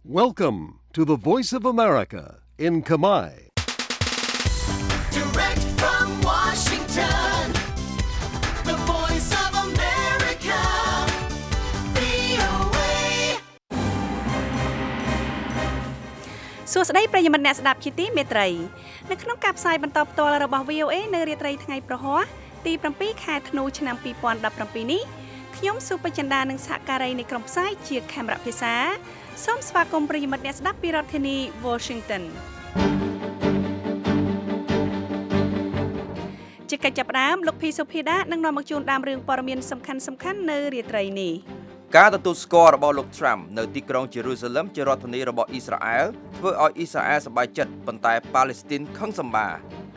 Welcome to the Voice of America in Khmer. Direct from Washington, the Voice of America, VOA. សួស្តីប្រិយមិត្តអ្នកស្ដាប់ជាទីមេត្រីនៅក្នុងការផ្សាយបន្តផ្ទាល់របស់ VOA នៅរាត្រីថ្ងៃប្រហ័សទី7ខែធ្នូឆ្នាំ2017នេះខ្ញុំសុបចិន្តានិងសហការីនៃក្រុមផ្សាយជាខេមរៈភាសាសូមស្វាគមន៍ប្រិយមិត្តអ្នកស្ដាប់ពីរដ្ឋធានី Washington ជាកិច្ចចាប់ផ្ដើមលោកភីសុភាដានឹងនាំមកជូនដើមរឿងព័ត៌មានសំខាន់ៗនៅរាត្រីនេះការទទួលស្គាល់របស់លោក Trump នៅទីក្រុង Jerusalem ជារដ្ឋធានីរបស់អ៊ីស្រាអែលធ្វើឲ្យអ៊ីស្រាអែលសប្បាយចិត្តប៉ុន្តែប៉ាឡេស្ទីនខឹងសម្បា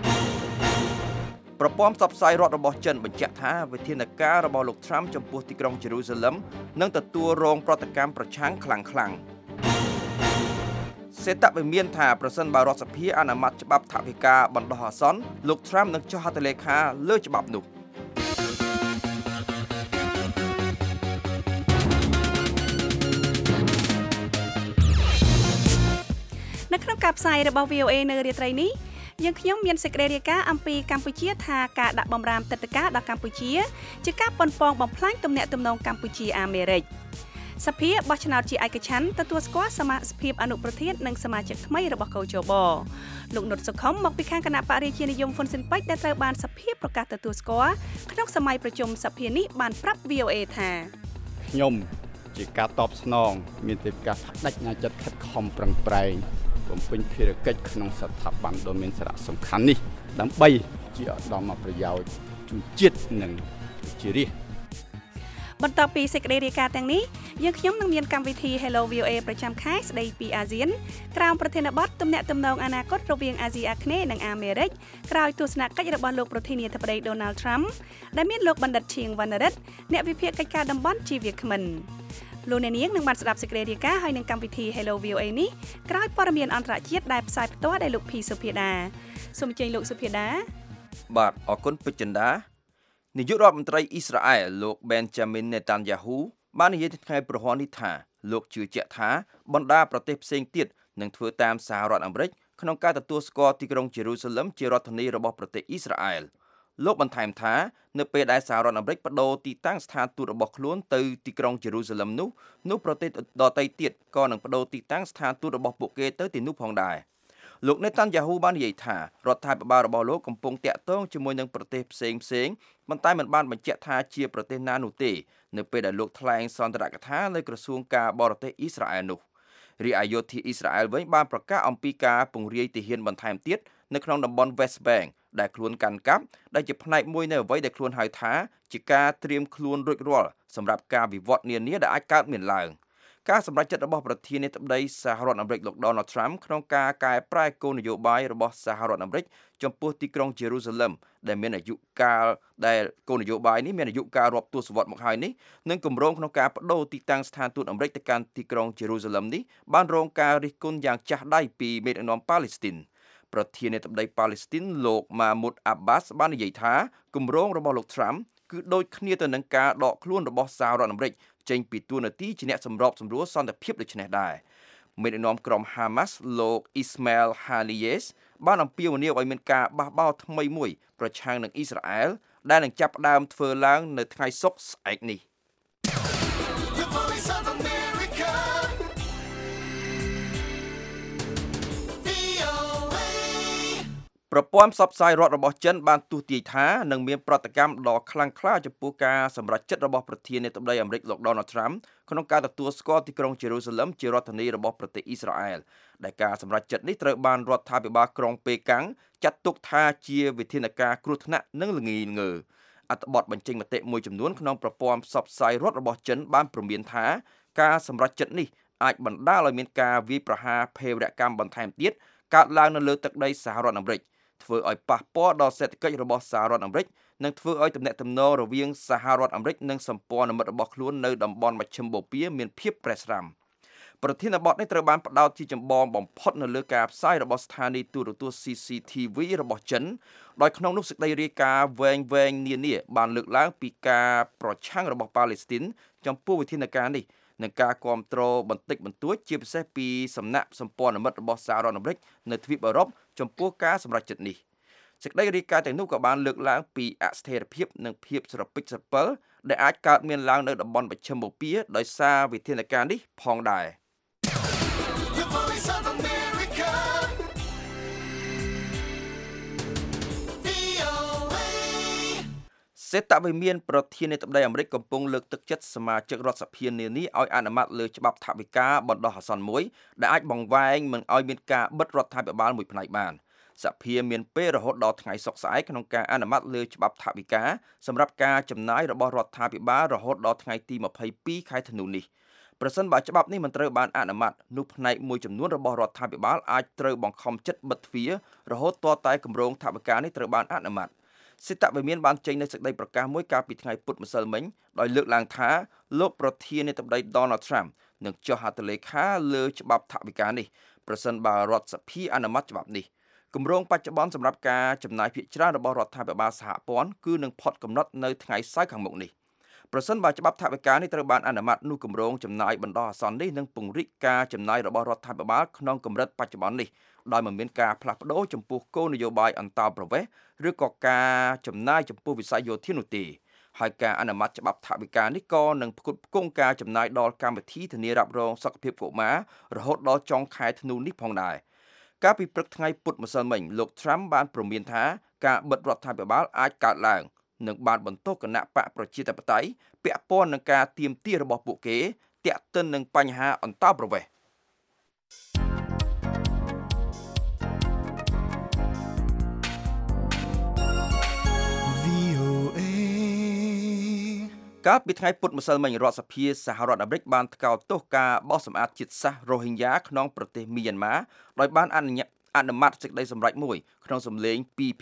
ប្រព័ន្ធផ្សព្វផ្សាយរដ្ឋរបស់ចិនបញ្ជាក់ថាវិធានការរបស់លោក Trump ចំពោះទីក្រុង Jerusalem នឹងទទួលរងប្រតិកម្មប្រឆាំងខ្លាំងៗសេតវិមានថាប្រសិនបើរដ្ឋសភាអនុម័តច្បាប់ថវិកាបណ្ដោះអាសន្នលោក Trump នឹងចុះហត្ថលេខាលើច្បាប់នោះនៅក្នុងការផ្សាយរបស់ VOA នៅរាត្រីនេះយើងខ្ញុំមានសេចក្តីរាយការណ៍អំពីកម្ពុជាថាការដាក់បម្រាមទឹកដីដល់កម្ពុជាជាការប៉ុនប៉ងបំផ្លាញទំនាក់ទំនងកម្ពុជាអាមេរិកសភាបោះឆ្នោតជាឯកច្ឆន្ទទទួលស្គាល់សមាជិកភាពអនុប្រធាននិងសមាជិកថ្មីរបស់កោជបលោកនុតសុខុមមកពីខាងគណៈបរិជានិយមហ៊ុនស៊ិនប៉ិចដែលត្រូវបានសភាប្រកាសទទួលស្គាល់ក្នុងសម័យប្រជុំសភានេះបានប្រាប់ VOA ថាខ្ញុំជាការតបស្នងមានទេពការបដិញ្ញាចិត្តខិតខំប្រឹងប្រែងបំពេញភារកិច្ចក្នុងស្ថាប័នដ៏មានសារៈសំខាន់នេះដើម្បីជាឧត្តមប្រយោជន៍ជូនជាតិនិងជារាជបន្ទាប់ពីសេចក្តីរាយការណ៍ទាំងនេះយើងខ្ញុំនឹងមានកម្មវិធី Hello VOA ប្រចាំខែស្ដីពីអាស៊ានក្រោមប្រធានបទទំនាក់ទំនងអនាគតរវាងអាស៊ីអាគ្នេយ៍និងអាមេរិកក្រោយទស្សនកិច្ចរបស់លោកប្រធានាធិបតី Donald Trump ដែលមានលោកបណ្ឌិតឈៀងវណ្ណរិទ្ធអ្នកវិភាគកិច្ចការតំបន់ជាវាគ្មិនលោកអ្នកនាងនឹងបានស្ដាប់សេចក្តីរាយការណ៍ហើយនឹងកម្មវិធី Hello VOA នេះក្រោយព័ត៌មានអន្តរជាតិដែលផ្សាយផ្ទាល់ដោយលោកភីសុភាដាសូមអញ្ជើញលោកសុភាដាបាទអរគុណពេជ្រចិន្តានាយករដ្ឋមន្ត្រីអ៊ីស្រាអែលលោក Benjamin Netanyahu បាននិយាយថ្ងៃប្រហ័សនេះថាលោកជឿជាក់ថាបណ្ដាប្រទេសផ្សេងទៀតនឹងធ្វើតាមសហរដ្ឋអាមេរិកក្នុងការទទួលស្គាល់ទីក្រុង Jerusalem ជារដ្ឋធានីរបស់ប្រទេសអ៊ីស្រាអែលលោកបន្ថែមថានៅពេលដែលសហរដ្ឋអាមេរិកបដូរទីតាំងស្ថានទូតរបស់ខ្លួនទៅទីក្រុង Jerusalem នោះប្រទេសដទៃទៀតក៏នឹងបដូរទីតាំងស្ថានទូតរបស់ពួកគេទៅទីនោះផងដែរលោក Netanyahu បាននិយាយថារដ្ឋាភិបាលរបស់លោកកំពុងតាក់ទងជាមួយនឹងប្រទេសផ្សេងប៉ុន្តែមិនបានបញ្ជាក់ថាជាប្រទេសណានោះទេនៅពេលដែលលោកថ្លែងសន្ទរកថាលើក្រសួងការបរទេសអ៊ីស្រាអែលនោះរីឯយោធាអ៊ីស្រាអែលវិញបានប្រកាសអំពីការពង្រាយទាហានបន្ថែមទៀតនៅក្នុងតំបន់ West Bank ដែលខ្លួនកាន់កាប់ដែលជាផ្នែកមួយនៃអ្វីដែលខ្លួនហៅថាជាការត្រៀមខ្លួនរួចរាល់សម្រាប់ការវិវត្តនានាដែលអាចកើតមានឡើងការសម្រេចចិត្តរបស់ប្រធានាធិបតីសហរដ្ឋអាមេរិកលោក Donald Trump ក្នុងការកែប្រែគោលនយោបាយរបស់សហរដ្ឋអាមេរិកចំពោះទីក្រុង Jerusalem ដែលមានអាយុកាលដែលគោលនយោបាយនេះមានអាយុកាលរាប់ទសវត្សរ៍មកហើយនេះនិងគម្រោងក្នុងការបដូរទីតាំងស្ថានទូតអាមេរិកទៅកាន់ទីក្រុង Jerusalem នេះបានរងការរិះគន់យ៉ាងចាស់ដៃពីមេដឹកនាំប៉ាឡេស្ទីនប្រធានាធិបតីប៉ាឡេស្ទីនលោក Mahmoud Abbas បាននិយាយថាគម្រោងរបស់លោក Trump គឺដូចគ្នាទៅនឹងការដកខ្លួនរបស់សហរដ្ឋអាមេរិកចេញពីតួនាទីជាអ្នកសម្របសម្រួលសន្តិភាពដូចនេះដែរមេដឹកនាំក្រុម Hamas លោក Ismail Haniyeh បានអំពាវនាវឲ្យមានការបះបោរថ្មីមួយប្រឆាំងនឹងអ៊ីស្រាអែលដែលនឹងចាប់ផ្ដើមធ្វើឡើងនៅថ្ងៃសុក្រស្អែកនេះប្រព័ន្ធផ្សព្វផ្សាយរដ្ឋរបស់ចិនបានទស្សន៍ទាយថានឹងមានប្រតិកម្មដ៏ខ្លាំងក្លាចំពោះការសម្រេចចិត្តរបស់ប្រធានាធិបតីអាមេរិកលោក Donald Trump ក្នុងការទទួលស្គាល់ទីក្រុង Jerusalem ជារដ្ឋធានីរបស់ប្រទេសអ៊ីស្រាអែលដែលការសម្រេចចិត្តនេះត្រូវបានរដ្ឋាភិបាលក្រុងប៉េកាំងចាត់ទុកថាជាវិធានការគ្រោះថ្នាក់និងល្ងីល្ងើអត្ថបទបញ្ចេញមតិមួយចំនួនក្នុងប្រព័ន្ធផ្សព្វផ្សាយរដ្ឋរបស់ចិនបានព្រមានថាការសម្រេចចិត្តនេះអាចបណ្ដាលឲ្យមានការវាយប្រហារភេរវកម្មបន្ថែមទៀតកើតឡើងនៅលើទឹកដីសហរដ្ឋអាមេរិកធ្វើឲ្យប៉ះពាល់ដល់សេដ្ឋកិច្ចរបស់សហរដ្ឋអាមេរិកនិងធ្វើឲ្យទំនាក់ទំនងរវាងសហរដ្ឋអាមេរិកនិងសម្ព័ន្ធមិត្តរបស់ខ្លួននៅតំបន់មជ្ឈិមបូព៌ាមានភាពប្រេះស្រាំប្រធានបទនេះត្រូវបានផ្ដោតជាចម្បងបំផុតនៅលើការផ្សាយរបស់ស្ថានីយទូរទស្សន៍ CCTV របស់ចិនដោយក្នុងនោះសេចក្តីរាយការណ៍វែងនានាបានលើកឡើងពីការប្រឆាំងរបស់ប៉ាឡេស្ទីនចំពោះវិធានការនេះនិងការគ្រប់គ្រងបន្តិចបន្តួចជាពិសេសពីសំណាក់សម្ព័ន្ធមិត្តរបស់សហរដ្ឋអាមេរិកនៅទ្វីបអឺរ៉ុបចំពោះការសម្រេចចិត្តនេះសេចក្តីរាយការណ៍ទាំងនោះក៏បានលើកឡើងពីអស្ថិរភាពនិងភាពស្រពិចស្រពិលដែលអាចកើតមានឡើងនៅតំបន់មជ្ឈិមបូព៌ាដោយសារវិធានការនេះផងដែរ The Voice of America. VOA. សេតវិមានប្រធានាធិបតីអាមេរិកកំពុងលើកទឹកចិត្តសមាជិករដ្ឋសភានានាឲ្យអនុម័តលើច្បាប់ថវិកាបណ្ដោះអាសន្នមួយដែលអាចបង្វែងមិនឲ្យមានការបិទរដ្ឋាភិបាលមួយផ្នែកបានសភាមានពេលរហូតដល់ថ្ងៃសុក្រស្អែកក្នុងការអនុម័តលើច្បាប់ថវិកាសម្រាប់ការចំណាយរបស់រដ្ឋាភិបាលរហូតដល់ថ្ងៃទី22ខែធ្នូនេះប្រសិនបើច្បាប់នេះមិនត្រូវបានអនុម័តនោះផ្នែកមួយចំនួនរបស់រដ្ឋាភិបាលអាចត្រូវបង្ខំចិត្តបិទទ្វាររហូតទាល់តែគម្រោងថវិកានេះត្រូវបានអនុម័តសេតវិមានបានចេញនូវសេចក្តីប្រកាសមួយកាលពីថ្ងៃពុធម្សិលមិញដោយលើកឡើងថាលោកប្រធានាធិបតី Donald Trump នឹងចុះហត្ថលេខាលើច្បាប់ថវិកានេះប្រសិនបើរដ្ឋសភាអនុម័តច្បាប់នេះគម្រោងបច្ចុប្បន្នសម្រាប់ការចំណាយភាគច្រើនរបស់រដ្ឋាភិបាលសហព័ន្ធគឺនឹងផុតកំណត់នៅថ្ងៃសៅរ៍ខាងមុខនេះប្រសិនបើច្បាប់ថវិកានេះត្រូវបានអនុម័តនោះគម្រោងចំណាយបណ្ដោះអាសន្ននេះនឹងពង្រីកការចំណាយរបស់រដ្ឋាភិបាលក្នុងកម្រិតបច្ចុប្បន្ននេះដោយមិនមានការផ្លាស់ប្ដូរចំពោះគោលនយោបាយអន្តោប្រវេសន៍ឬក៏ការចំណាយចំពោះវិស័យយោធានោះទេហើយការអនុម័តច្បាប់ថវិកានេះក៏នឹងផ្គត់ផ្គង់ការចំណាយដល់កម្មវិធីធានារ៉ាប់រងសុខភាពកុមាររហូតដល់ចុងខែធ្នូនេះផងដែរកាលពីព្រឹកថ្ងៃពុធម្សិលមិញលោក Trump បានព្រមានថាការបិទរដ្ឋាភិបាលអាចកើតឡើងនិងបានបន្ទោសគណៈបកប្រជាធិបតេយ្យពាក់ព័ន្ធនឹងការទាមទាររបស់ពួកគេទាក់ទិននឹងបញ្ហាអន្តោប្រវេសន៍កាលពីថ្ងៃពុធម្សិលមិញរដ្ឋសភាសហរដ្ឋអាមេរិកបានថ្កោលទោសការបោះសម្អាតជាតិសាសន៍រ៉ូហិញយ៉ាក្នុងប្រទេសមីយ៉ាន់ម៉ាដោយបានអនុម័តសេចក្តីសម្រេចមួយក្នុងសំឡេង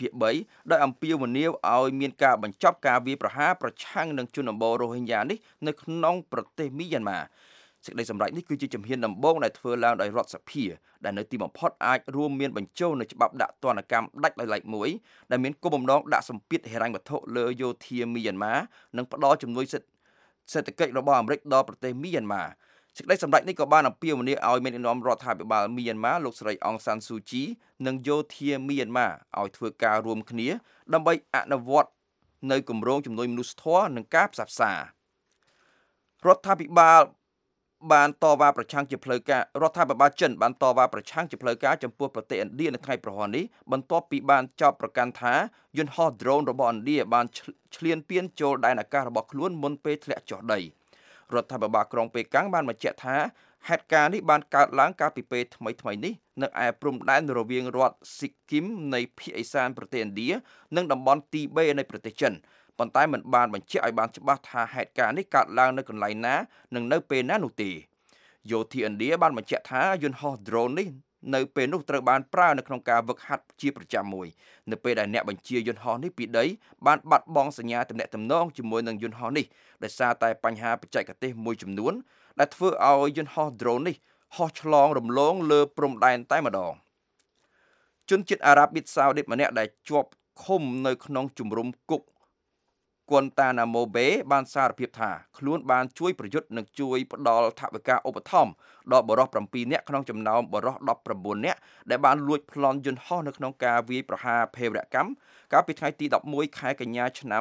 2/3ដោយអំពាវនាវឲ្យមានការបញ្ចប់ការវាយប្រហារប្រឆាំងនឹងជនអម្បូររ៉ូហិញយ៉ានេះនៅក្នុងប្រទេសមីយ៉ាន់ម៉ាសេចក្តីសម្រេចនេះគឺជាជំហានដំបូងដែលធ្វើឡើងដោយរដ្ឋសភាដែលនៅទីបំផុតអាចរួមមានបញ្ចូលនៅច្បាប់ដាក់ទណ្ឌកម្មដាច់ដោយឡែកមួយដែលមានគោលបំណងដាក់សម្ពាធហិរញ្ញវត្ថុលើយោធាមីយ៉ាន់ម៉ានិងផ្ដល់ជំនួយសេដ្ឋកិច្ចរបស់អាមេរិកដល់ប្រទេសមីយ៉ាន់ម៉ាសេចក្តីសម្រេចនេះក៏បានអំពាវនាវឲ្យមេដឹកនាំរដ្ឋាភិបាលមីយ៉ាន់ម៉ាលោកស្រីអង្សានស៊ូជីនិងយោធាមីយ៉ាន់ម៉ាឲ្យធ្វើការរួមគ្នាដើម្បីអនុវត្តនៅគម្រោងជំនួយមនុស្សធម៌និងការផ្សះផ្សារដ្ឋាភិបាលបានតវ៉ាប្រឆាំងជាផ្លូវការរដ្ឋាភិបាលចិនបានតវ៉ាប្រឆាំងជាផ្លូវការចំពោះប្រទេសឥណ្ឌានៅថ្ងៃប្រហ័ននេះបន្ទាប់ពីបានចោទប្រកាន់ថាយន្តហោះ drone របស់ឥណ្ឌាបានឈ្លានពានចូលដែនអាកាសរបស់ខ្លួនមុនពេលធ្លាក់ចុះដីរដ្ឋាភិបាលក្រុងប៉េកាំងបានបញ្ជាក់ថាហេតុការណ៍នេះបានកើតឡើងកាលពីពេលថ្មីៗនេះនៅឯព្រំដែនរវាងរដ្ឋស៊ីគីមនៃភាគឦសានប្រទេសឥណ្ឌានិងតំបន់ទីបេនៃប្រទេសចិនប៉ុន្តែមិនបានបញ្ជាក់ឲ្យបានច្បាស់ថាហេតុការណ៍នេះកើតឡើងនៅកន្លែងណានិងនៅពេលណានោះទេយោធាឥណ្ឌាបានបញ្ជាក់ថាយន្តហោះ drone នេះនៅពេលនោះត្រូវបានប្រើនៅក្នុងការហ្វឹកហាត់ជាប្រចាំមួយនៅពេលដែលអ្នកបញ្ជាយន្តហោះនេះពីដីបានបាត់បង់សញ្ញាទំនាក់ទំនងជាមួយនឹងយន្តហោះនេះដោយសារតែបញ្ហាបច្ចេកទេសមួយចំនួនដែលធ្វើឲ្យយន្តហោះ drone នេះហោះឆ្លងរំលងលើព្រំដែនតែម្ដងជនជាតិអារ៉ាប៊ីតសាអូឌីតម្នាក់ដែលជាប់ឃុំនៅក្នុងជំរំគុកគួនតាណាម៉ូបេបានសារភាពថាខ្លួនបានជួយប្រយុទ្ធនិងជួយផ្ដល់ថវិកាឧបត្ថម្ភដល់បរិសុទ្ធ7នាក់ក្នុងចំណោមបរិសុទ្ធ19នាក់ដែលបានលួចប្លន់យន្តហោះនៅក្នុងការវាយប្រហារភេរវកម្មកាលពីថ្ងៃទី11ខែកញ្ញាឆ្នាំ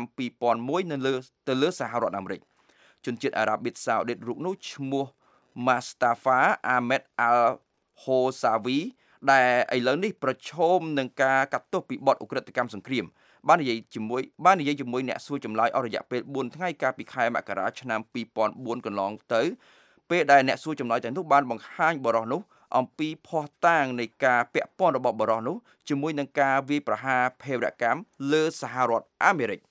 2001ទៅលើសហរដ្ឋអាមេរិកជនជាតិអារ៉ាប៊ីតសាអូឌីតរូបនោះឈ្មោះ Mustafa Ahmed Al-Hossawi ដែលឥឡូវនេះប្រឈមនឹងការកាត់ទោសពីបទឧក្រិដ្ឋកម្មសង្គ្រាមបាននិយាយជាមួយអ្នកសួរចម្លើយអស់រយៈពេល4ថ្ងៃកាលពីខែមករាឆ្នាំ2004កន្លងទៅពេលដែលអ្នកសួរចម្លើយទាំងនោះបានបង្ហាញបរិសុទ្ធនោះអំពីភស្តុតាងនៃការពាក់ព័ន្ធរបស់បរិសុទ្ធនោះជាមួយនឹងការវាយប្រហារភេរវកម្មលើសហរដ្ឋអាមេរិក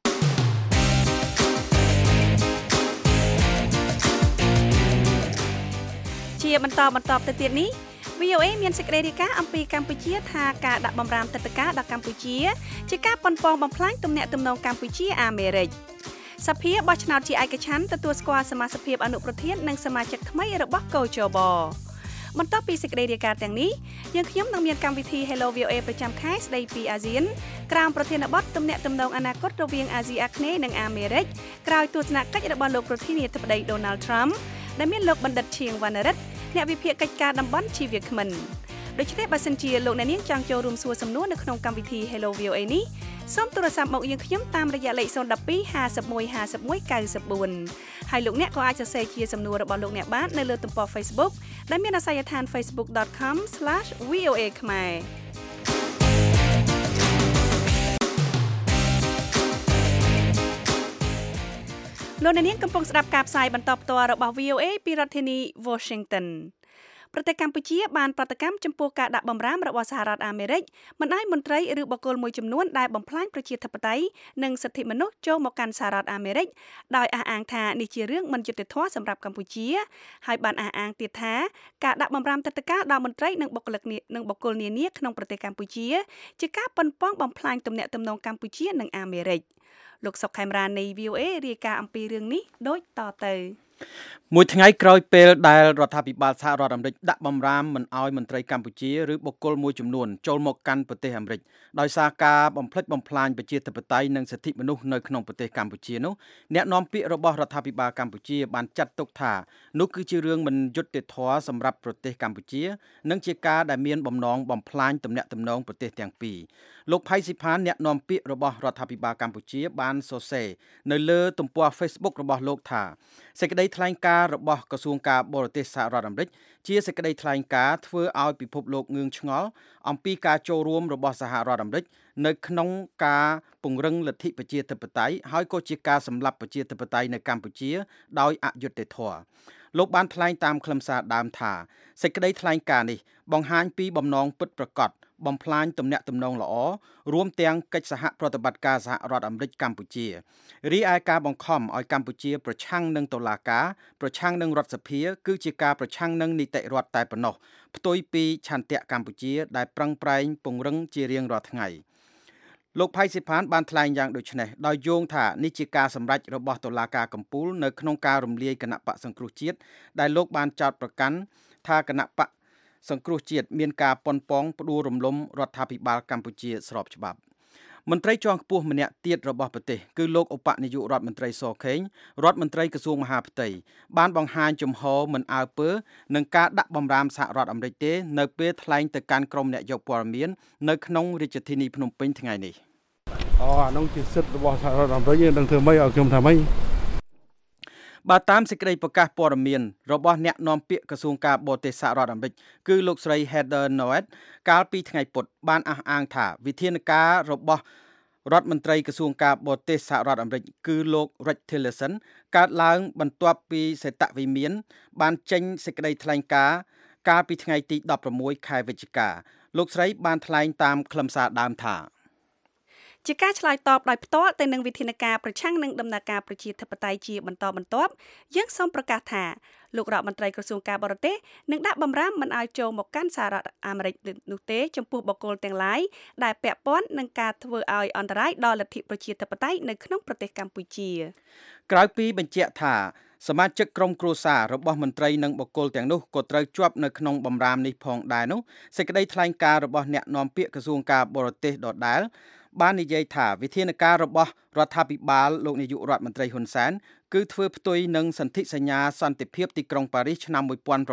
ជាបន្តទៅទៀតនេះVOA មានសេចក្តីរាយការណ៍អំពីកម្ពុជាថាការដាក់បម្រាមទឹកដីដល់កម្ពុជាជាការប៉ុនប៉ងបំផ្លាញទំនាក់ទំនងកម្ពុជាអាមេរិកសភាបោះឆ្នោតជាឯកច្ឆន្ទទទួលស្គាល់សមាជិកភាពអនុប្រធាននិងសមាជិកថ្មីរបស់កោជបបន្ទាប់ពីសេចក្តីរាយការណ៍ទាំងនេះយើងខ្ញុំនឹងមានកម្មវិធី Hello VOA ប្រចាំខែស្តីពីអាស៊ានក្រោមប្រធានបទទំនាក់ទំនងអនាគតរវាងអាស៊ីអាគ្នេយ៍និងអាមេរិកក្រោយទស្សនកិច្ចរបស់លោកប្រធានាធិបតី Donald Trump ដែលមានលោកបណ្ឌិតឈៀងវណ្ណរិទ្ធអ្នកវិភាគកិច្ចការតំបន់ជីវគ្មិនដូច្នេះបើសិនជាលោកអ្នកនាងចង់ចូលរួមសួរសំណួរនៅក្នុងកម្មវិធី Hello VOA នេះសូមទូរស័ព្ទមកយើងខ្ញុំតាមរយៈលេខ012 51 51 94ហើយលោកអ្នកក៏អាចសរសេរជាសំណួររបស់លោកអ្នកបាននៅលើទំព័រ Facebook ដែលមានអាសយដ្ឋាន facebook.com/voa ខ្មែរលោកអ្នកនាងកំពុងស្ដាប់ការផ្សាយបន្តផ្ទាល់របស់ VOA ពីរដ្ឋធានី Washingtonប្រទេសកម្ពុជាបានប្រតិកម្មចំពោះការដាក់បម្រាមរបស់សហរដ្ឋអាមេរិកមិនឲ្យមន្ត្រីឬបុគ្គលមួយចំនួនដែលបំផ្លាញប្រជាធិបតេយ្យនិងសិទ្ធិមនុស្សចូលមកកាន់សហរដ្ឋអាមេរិកដោយអះអាងថានេះជារឿងមិនយុត្តិធម៌សម្រាប់កម្ពុជាហើយបានអះអាងទៀតថាការដាក់បម្រាមទឹកតការដល់មន្ត្រីនិងបុគ្គលនានាក្នុងប្រទេសកម្ពុជាជាការប៉ុនប៉ងបំផ្លាញទំនាក់ទំនងកម្ពុជានិងអាមេរិកលោកសុកខេមរានៃ VOA រាយការណ៍អំពីរឿងនេះដូចតទៅមួយថ្ងៃក្រោយពេលដែលរដ្ឋាភិបាលសហរដ្ឋអាមេរិកដាក់បម្រាមមិនឲ្យមន្ត្រីកម្ពុជាឬបុគ្គលមួយចំនួនចូលមកកាន់ប្រទេសអាមេរិកដោយសារការបំផ្លិចបំផ្លាញប្រជាធិបតេយ្យនិងសិទ្ធិមនុស្សនៅក្នុងប្រទេសកម្ពុជានោះអ្នកនាំពាក្យរបស់រដ្ឋាភិបាលកម្ពុជាបានចាត់ទុកថានោះគឺជារឿងមិនយុត្តិធម៌សម្រាប់ប្រទេសកម្ពុជានិងជាការដែលមានបំណងបំផ្លាញទំនាក់ទំនងប្រទេសទាំងពីរលោកផៃស៊ីផានអ្នកនាំពាក្យរបស់រដ្ឋាភិបាលកម្ពុជាបានសរសេរនៅលើទំព័រ Facebook របស់លោកថាសេចក្តីថ្លែងការណ៍របស់ក្រសួងការបរទេសសហរដ្ឋអាមេរិកជាសេចក្តីថ្លែងការណ៍ធ្វើឲ្យពិភពលោកងឿងឆ្ងល់អំពីការចូលរួមរបស់សហរដ្ឋអាមេរិកនៅក្នុងការពង្រឹងលទ្ធិប្រជាធិបតេយ្យហើយក៏ជាការសម្លាប់ប្រជាធិបតេយ្យនៅកម្ពុជាដោយអយុត្តិធម៌លោកបានថ្លែងតាមខ្លឹមសារដើមថាសេចក្តីថ្លែងការណ៍នេះបង្ហាញពីបំណងពិតប្រាកដបំផ្លាញទំនាក់ទំនងល្អរួមទាំងកិច្ចសហប្រតិបត្តិការសហរដ្ឋអាមេរិកកម្ពុជារីឯការបង្ខំឲ្យកម្ពុជាប្រឆាំងនឹងតុលាការប្រឆាំងនឹងរដ្ឋសភាគឺជាការប្រឆាំងនឹងនីតិរដ្ឋតែប៉ុណ្ណោះផ្ទុយពីឆន្ទៈកម្ពុជាដែលប្រឹងប្រែងពង្រឹងជារៀងរាល់ថ្ងៃលោកផៃស៊ីផានបានថ្លែងយ៉ាងដូចនេះដោយយោងថានេះជាការសម្រេចរបស់តុលាការកំពូលនៅក្នុងការរំលាយគណៈបកសង្គ្រោះជាតិដែលលោកបានចោទប្រកាន់ថាគណៈបកសង្គ្រោះជាតិមានការប៉ុនប៉ងផ្ដួលរំលំរដ្ឋាភិបាលកម្ពុជាស្របច្បាប់មន្ត្រីជាន់ខ្ពស់ម្នាក់ទៀតរបស់ប្រទេសគឺលោកឧបនាយករដ្ឋមន្ត្រីសខេងរដ្ឋមន្ត្រីក្រសួងមហាផ្ទៃបានបង្ហាញជំហរមិនអើពើនឹងការដាក់បម្រាមសហរដ្ឋអាមេរិកទេនៅពេលថ្លែងទៅកាន់ក្រុមអ្នកយកព័ត៌មាននៅក្នុងរាជធានីភ្នំពេញថ្ងៃនេះអានោះជាសិទ្ធិរបស់សហរដ្ឋអាមេរិកយើងនឹងធ្វើម៉េចឲ្យខ្ញុំថាម៉េចបើតាមសេចក្តីប្រកាសព័ត៌មានរបស់អ្នកនាំពាក្យក្រសួងការបរទេសសហរដ្ឋអាមេរិកគឺលោកស្រី Heather Nauert កាលពីថ្ងៃពុធបានអះអាងថាវិធានការរបស់រដ្ឋមន្ត្រីក្រសួងការបរទេសសហរដ្ឋអាមេរិកគឺលោក Rex Tillerson កើតឡើងបន្ទាប់ពីសេតវិមានបានចេញសេចក្តីថ្លែងការណ៍កាលពីថ្ងៃទី16ខែវិច្ឆិកាលោកស្រីបានថ្លែងតាមខ្លឹមសារដើមថាជាការឆ្លើយតបដោយផ្ទាល់ទៅនឹងវិធានការប្រឆាំងនឹងដំណើរការប្រជាធិបតេយ្យជាបន្តបន្ទាប់យើងសូមប្រកាសថាលោករដ្ឋមន្ត្រីក្រសួងការបរទេសនឹងដាក់បម្រាមមិនឲ្យចូលមកកាន់សហរដ្ឋអាមេរិកនោះទេចំពោះបុគ្គលទាំងឡាយដែលពាក់ព័ន្ធនឹងការធ្វើឲ្យអន្តរាយដល់លទ្ធិប្រជាធិបតេយ្យនៅក្នុងប្រទេសកម្ពុជាក្រៅពីបញ្ជាក់ថាសមាជិកក្រុមគ្រួសាររបស់មន្ត្រីនិងបុគ្គលទាំងនោះក៏ត្រូវជាប់នៅក្នុងបម្រាមនេះផងដែរនោះសេចក្តីថ្លែងការណ៍របស់អ្នកនាំពាក្យក្រសួងការបរទេសដដែលបាននិយាយថាវិធានការរបស់រដ្ឋាភិបាលលោកនាយករដ្ឋមន្ត្រីហ៊ុនសែនគឺធ្វើផ្ទុយនឹងសន្ធិសញ្ញាសន្តិភាពទីក្រុងប៉ារីសឆ្នាំ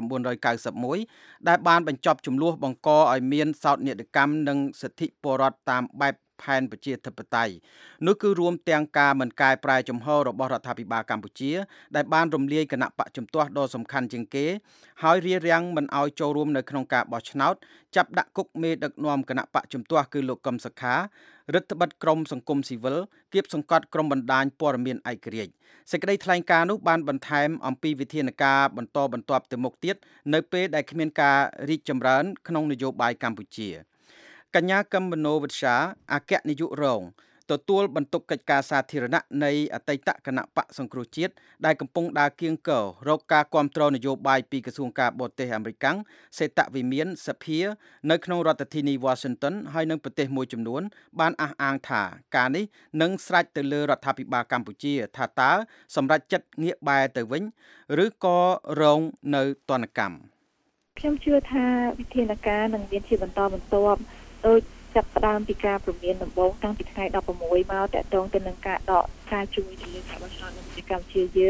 1991ដែលបានបញ្ចប់ជម្លោះបង្កឲ្យមានសោកនាដកម្មនិងសិទ្ធិពលរដ្ឋតាមបែបផែនប្រជាធិបតេយ្យនោះគឺរួមទាំងការមិនកែប្រែជំហររបស់រដ្ឋាភិបាលកម្ពុជាដែលបានរំលាយគណៈបកជំទាស់ដ៏សំខាន់ជាងគេហើយរារាំងមិនឲ្យចូលរួមនៅក្នុងការបោះឆ្នោតចាប់ដាក់គុកមេដឹកនាំគណៈបកជំទាស់គឺលោកកឹមសុខារដ្ឋបិទក្រមសង្គមស៊ីវិលគៀបសង្កត់ក្រមបណ្ដាញព័ត៌មានឯករាជ្យសេចក្តីថ្លែងការណ៍នោះបានបន្ថែមអំពីវិធានការបន្តបន្ទាប់ទៅមុខទៀតនៅពេលដែលគ្មានការរីកចម្រើនក្នុងនយោបាយកម្ពុជាកញ្ញាកឹមមនោវិជ្ជាអគ្គនាយករងទទួលបន្ទុកកិច្ចការសាធារណៈនៃអតីតគណៈបកសង្គ្រោះជាតិដែលកំពុងដើរគៀងគររកការគាំទ្រនយោបាយពីក្រសួងការបរទេសអាមេរិកសេតវិមានសភានៅក្នុងរដ្ឋធានី Washington ហើយនៅប្រទេសមួយចំនួនបានអះអាងថាការនេះនឹងស្រេចទៅលើរដ្ឋាភិបាលកម្ពុជាថាតើសម្រាប់ចិត្តងាកបែរទៅវិញឬក៏រងនៅទណ្ឌកម្មខ្ញុំជឿថាវិធានការនឹងមានជាបន្តបន្ទាប់ដោយចាប់ផ្ដើមពីការព្រមានដំបូងតាំងពីថ្ងៃ16មកតកតងទៅនឹងការដកការជួយទៅលើការបោះឆ្នោតនៅកម្ពុជាយើង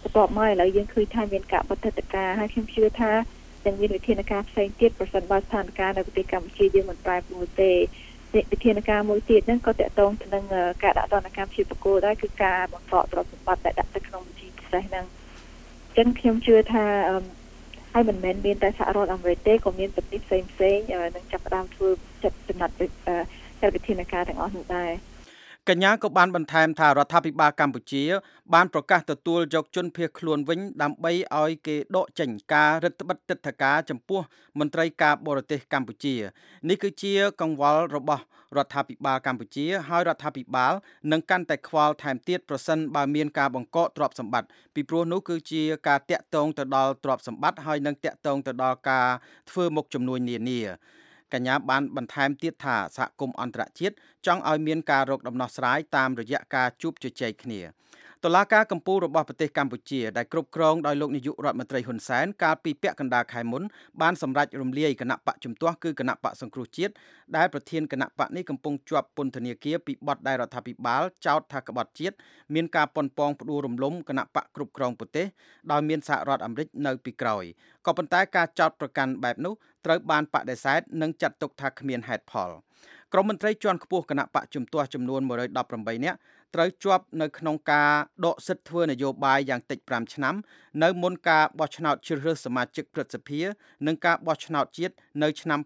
បន្ទាប់មកឥឡូវយើងឃើញថាមានការបដិទ្ធការហើយខ្ញុំជឿថានឹងមានវិធានការផ្សេងទៀតប្រសិនបើស្ថានភាពនៅប្រទេសកម្ពុជាយើងមិនប្រែប្រួលទេវិធានការមួយទៀតហ្នឹងក៏តកតងទៅនឹងការដាក់ទណ្ឌកម្មជាបកគោលដែរគឺការបង្កកទ្រព្យសម្បត្តិដែលដាក់ទៅក្នុងបញ្ជីពិសេសហ្នឹងអញ្ចឹងខ្ញុំជឿថាហើយមិនមែនមានតែសហរដ្ឋអាមេរិកទេក៏មានប្រទេសផ្សេងនឹងចាប់ផ្ដើមធ្វើចាត់ចំណាត់ចាត់វិធានការទាំងអស់នោះដែរកញ្ញាក៏បានបន្ថែមថារដ្ឋាភិបាលកម្ពុជាបានប្រកាសទទួលយកជនភៀសខ្លួនវិញដើម្បីឲ្យគេដកចេញការរឹតបន្តឹងទិដ្ឋាការចំពោះមន្ត្រីការបរទេសកម្ពុជានេះគឺជាកង្វល់របស់រដ្ឋាភិបាលកម្ពុជាហើយរដ្ឋាភិបាលនឹងកាន់តែខ្វល់ថែមទៀតប្រសិនបើមានការបង្កកទ្រព្យសម្បត្តិពីព្រោះនោះគឺជាការតាក់ទងទៅដល់ទ្រព្យសម្បត្តិហើយនឹងតាក់ទងទៅដល់ការធ្វើមុខជំនួញនានាកញ្ញាបានបន្ថែមទៀតថាសហគមន៍អន្តរជាតិចង់ឲ្យមានការរកដំណោះស្រាយតាមរយៈការជួបជជែកគ្នាតុលាការកំពូលរបស់ប្រទេសកម្ពុជាដែលគ្រប់គ្រងដោយលោកនាយករដ្ឋមន្ត្រីហ៊ុនសែនកាលពីពាក់កណ្ដាលខែមុនបានសម្រេចរំលាយគណៈបកជំទាស់គឺគណៈបកសង្គ្រោះជាតិដែលប្រធានគណៈបកនេះកំពុងជាប់ពន្ធនាគារពីបទដែលរដ្ឋាភិបាលចោទថាក្បត់ជាតិមានការប៉ុនប៉ងផ្ដួលរំលំគណៈបកគ្រប់គ្រងប្រទេសដោយមានសហរដ្ឋអាមេរិកនៅពីក្រោយក៏ប៉ុន្តែការចោទប្រកាន់បែបនោះត្រូវបានបដិសេធនិងចាត់ទុកថាគ្មានហេតុផលក្រុមមន្ត្រីជាន់ខ្ពស់គណៈបកជំទាស់ចំនួន118នាក់ត្រូវជាប់នៅក្នុងការដកសិទ្ធិធ្វើនយោបាយយ៉ាងតិច5ឆ្នាំនៅមុនការបោះឆ្នោតជ្រើសរើសសមាជិកព្រឹទ្ធសភានិងការបោះឆ្នោតជាតិនៅឆ្នាំ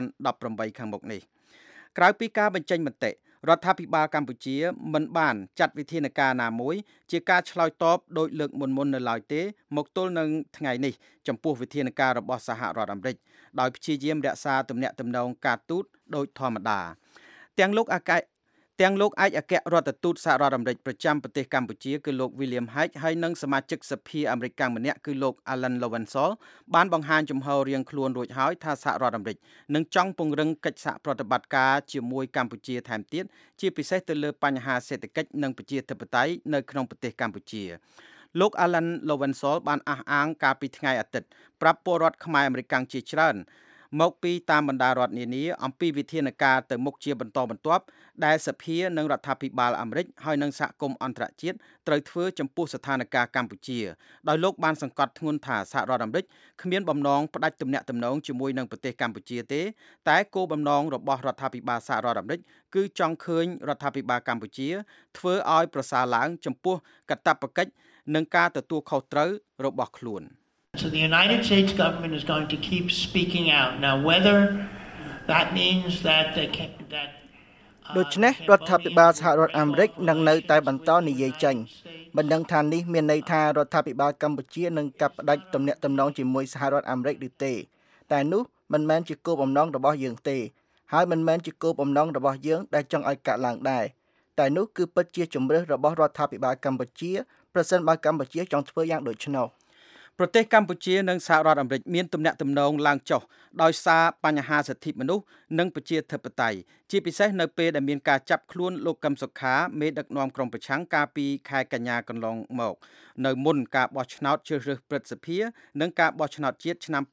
2018ខាងមុខនេះក្រៅពីការបញ្ចេញមតិរដ្ឋាភិបាលកម្ពុជាមិនបានចាត់វិធានការណាមួយជាការឆ្លើយតបដោយលើកមុននៅឡើយទេមកទល់នឹងថ្ងៃនេះចំពោះវិធានការរបស់សហរដ្ឋអាមេរិកដោយព្យាយាមរក្សាទំនាក់ទំនងការទូតដោយធម្មតាទាំងលោកឯកអគ្គរដ្ឋទូតសហរដ្ឋអាមេរិកប្រចាំប្រទេសកម្ពុជាគឺលោក William Hague ហើយនិងសមាជិកសភាអាមេរិកម្នាក់គឺលោក Alan Lowenthal បានបង្ហាញជំហររៀងខ្លួនរួចហើយថាសហរដ្ឋអាមេរិកនឹងចង់ពង្រឹងកិច្ចសហប្រតិបត្តិការជាមួយកម្ពុជាថែមទៀតជាពិសេសទៅលើបញ្ហាសេដ្ឋកិច្ចនិងប្រជាធិបតេយ្យនៅក្នុងប្រទេសកម្ពុជាលោក Alan Lowenthal បានអះអាងកាលពីថ្ងៃអាទិត្យប្រាប់ពលរដ្ឋខ្មែរអាមេរិកជាច្រើនមកពីតាមបណ្ដារដ្ឋនានាអំពីវិធានការទៅមុខជាបន្តបន្ទាប់ដែលសភានិងរដ្ឋាភិបាលអាមេរិកហើយនិងសហគមន៍អន្តរជាតិត្រូវធ្វើចំពោះស្ថានភាពកម្ពុជាដោយលោកបានសង្កត់ធ្ងន់ថាសហរដ្ឋអាមេរិកគ្មានបំណងផ្ដាច់ទំនាក់ទំនងជាមួយនឹងប្រទេសកម្ពុជាទេតែគោលបំណងរបស់រដ្ឋាភិបាលសហរដ្ឋអាមេរិកគឺចង់ឃើញរដ្ឋាភិបាលកម្ពុជាធ្វើឲ្យប្រសើរឡើងចំពោះកាតព្វកិច្ចនិងការទទួលខុសត្រូវរបស់ខ្លួន So the United States government is going to keep speaking out. Now whether that means that they can that ដូច្នេះរដ្ឋាភិបាលសហរដ្ឋអាមេរិកនឹងនៅតែបន្តនិយាយចេញមិនដឹងថានេះមានន័យថារដ្ឋាភិបាលកម្ពុជានឹងកាត់ផ្តាច់ទំនាក់ទំនងជាមួយសហរដ្ឋអាមេរិកឬទេតែនោះមិនមែនជាគោលបំណងរបស់យើងទេហើយមិនមែនជាគោលបំណងរបស់យើងដែលចង់ឲ្យកាត់ឡើងដែរតែនោះគឺពិតជាជំរើសរបស់រដ្ឋាភិបាលកម្ពុជាប្រសិនបើកម្ពុជាចង់ធ្វើយ៉ាងដូច្នោះប្រទេសកម្ពុជានិងសហរដ្ឋអាមេរិកមានទំនាក់ទំនងឡើងចុះដោយសារបញ្ហាសិទ្ធិមនុស្សនិងប្រជាធិបតេយ្យជាពិសេសនៅពេលដែលមានការចាប់ខ្លួនលោកកឹមសុខាមេដឹកនាំក្រុមប្រឆាំងកាលពីខែកញ្ញាកន្លងមកនៅមុនការបោះឆ្នោតជ្រើសរើសព្រឹទ្ធសភានិងការបោះឆ្នោតជាតិឆ្នាំ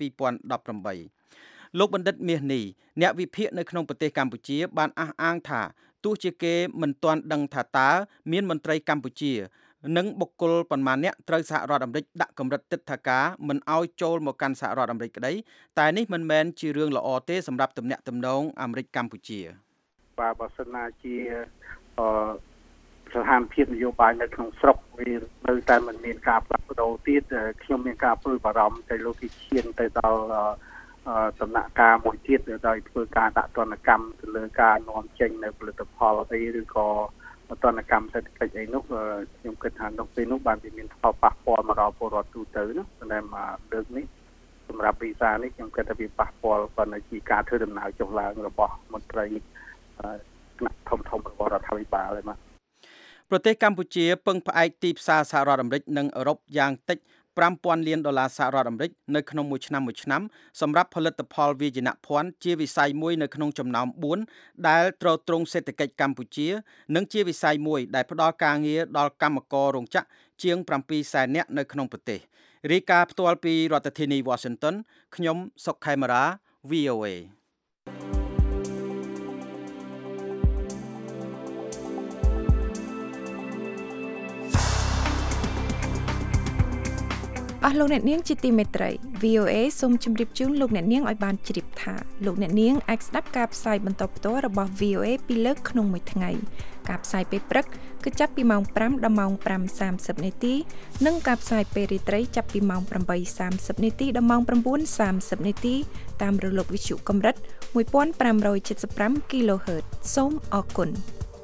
2018លោកបណ្ឌិតមាសនេះអ្នកវិភាគនៅក្នុងប្រទេសកម្ពុជាបានអះអាងថាទោះជាគេមិនទាន់ដឹងថាតើមានមន្ត្រីកម្ពុជានិងបុគ្គលប៉ុន្មានអ្នកត្រូវសហរដ្ឋអាមេរិកដាក់កម្រិតទិដ្ឋាការមិនឲ្យចូលមកកាន់សហរដ្ឋអាមេរិកក្តីតែនេះមិនមែនជារឿងល្អទេសម្រាប់ទំនាក់ទំនងអាមេរិកកម្ពុជាបាទបើសិនណាជាស្ថានភាពនយោបាយនៅក្នុងស្រុកវានៅតែមិនមានការផ្លាស់ប្ដូរទៀតខ្ញុំមានការព្រួយបារម្ភទៅលោកគេឈានទៅដល់ដំណាក់កាលមួយទៀតដោយធ្វើការដាក់ទណ្ឌកម្មទៅលើការនាំចេញនៅផលិតផលអីឬក៏ទណ្ឌកម្មសេដ្ឋកិច្ចអីនោះខ្ញុំគិតថានៅពេលនោះបានមានផលប៉ះពាល់មកដល់ពលរដ្ឋទូទៅនោះតែមកលើកនេះសម្រាប់វីសានេះខ្ញុំគិតថាវាប៉ះពាល់ប៉ុន្តែជាការធ្វើដំណើរចុះឡើងរបស់មន្ត្រីថ្នាក់ធំរបស់រដ្ឋាភិបាលហើយបាទប្រទេសកម្ពុជាពឹងផ្អែកទីផ្សារសហរដ្ឋអាមេរិកនិងអឺរ៉ុបយ៉ាងតិច$5,000 លានសហរដ្ឋអាមេរិកនៅក្នុងមួយឆ្នាំសម្រាប់ផលិតផលវាយនភ័ណ្ឌជាវិស័យមួយនៅក្នុងចំណោម4ដែលទ្រទ្រង់សេដ្ឋកិច្ចកម្ពុជានិងជាវិស័យមួយដែលផ្ដល់ការងារដល់កម្មកររោងចក្រជាង700,000នាក់នៅក្នុងប្រទេសរាយការណ៍ផ្ទាល់ពីរដ្ឋធានី Washington ខ្ញុំសុកខេមរា VOA អស់លោកអ្នកនាងជាទីមេត្រី VOA សូមជម្រាបជូនលោកអ្នកនាងឲ្យបានជ្រាបថាលោកអ្នកនាងអាចស្ដាប់ការផ្សាយបន្តផ្ទាល់របស់ VOA ពីរលើកក្នុងមួយថ្ងៃការផ្សាយពេលព្រឹកគឺចាប់ពីម៉ោង 5 ដល់ម៉ោង 5:30 នាទីនិងការផ្សាយពេលរាត្រីចាប់ពីម៉ោង 8:30 នាទីដល់ម៉ោង 9:30 នាទីតាមរលកវិទ្យុកម្រិត 1575 kHz សូមអរគុណ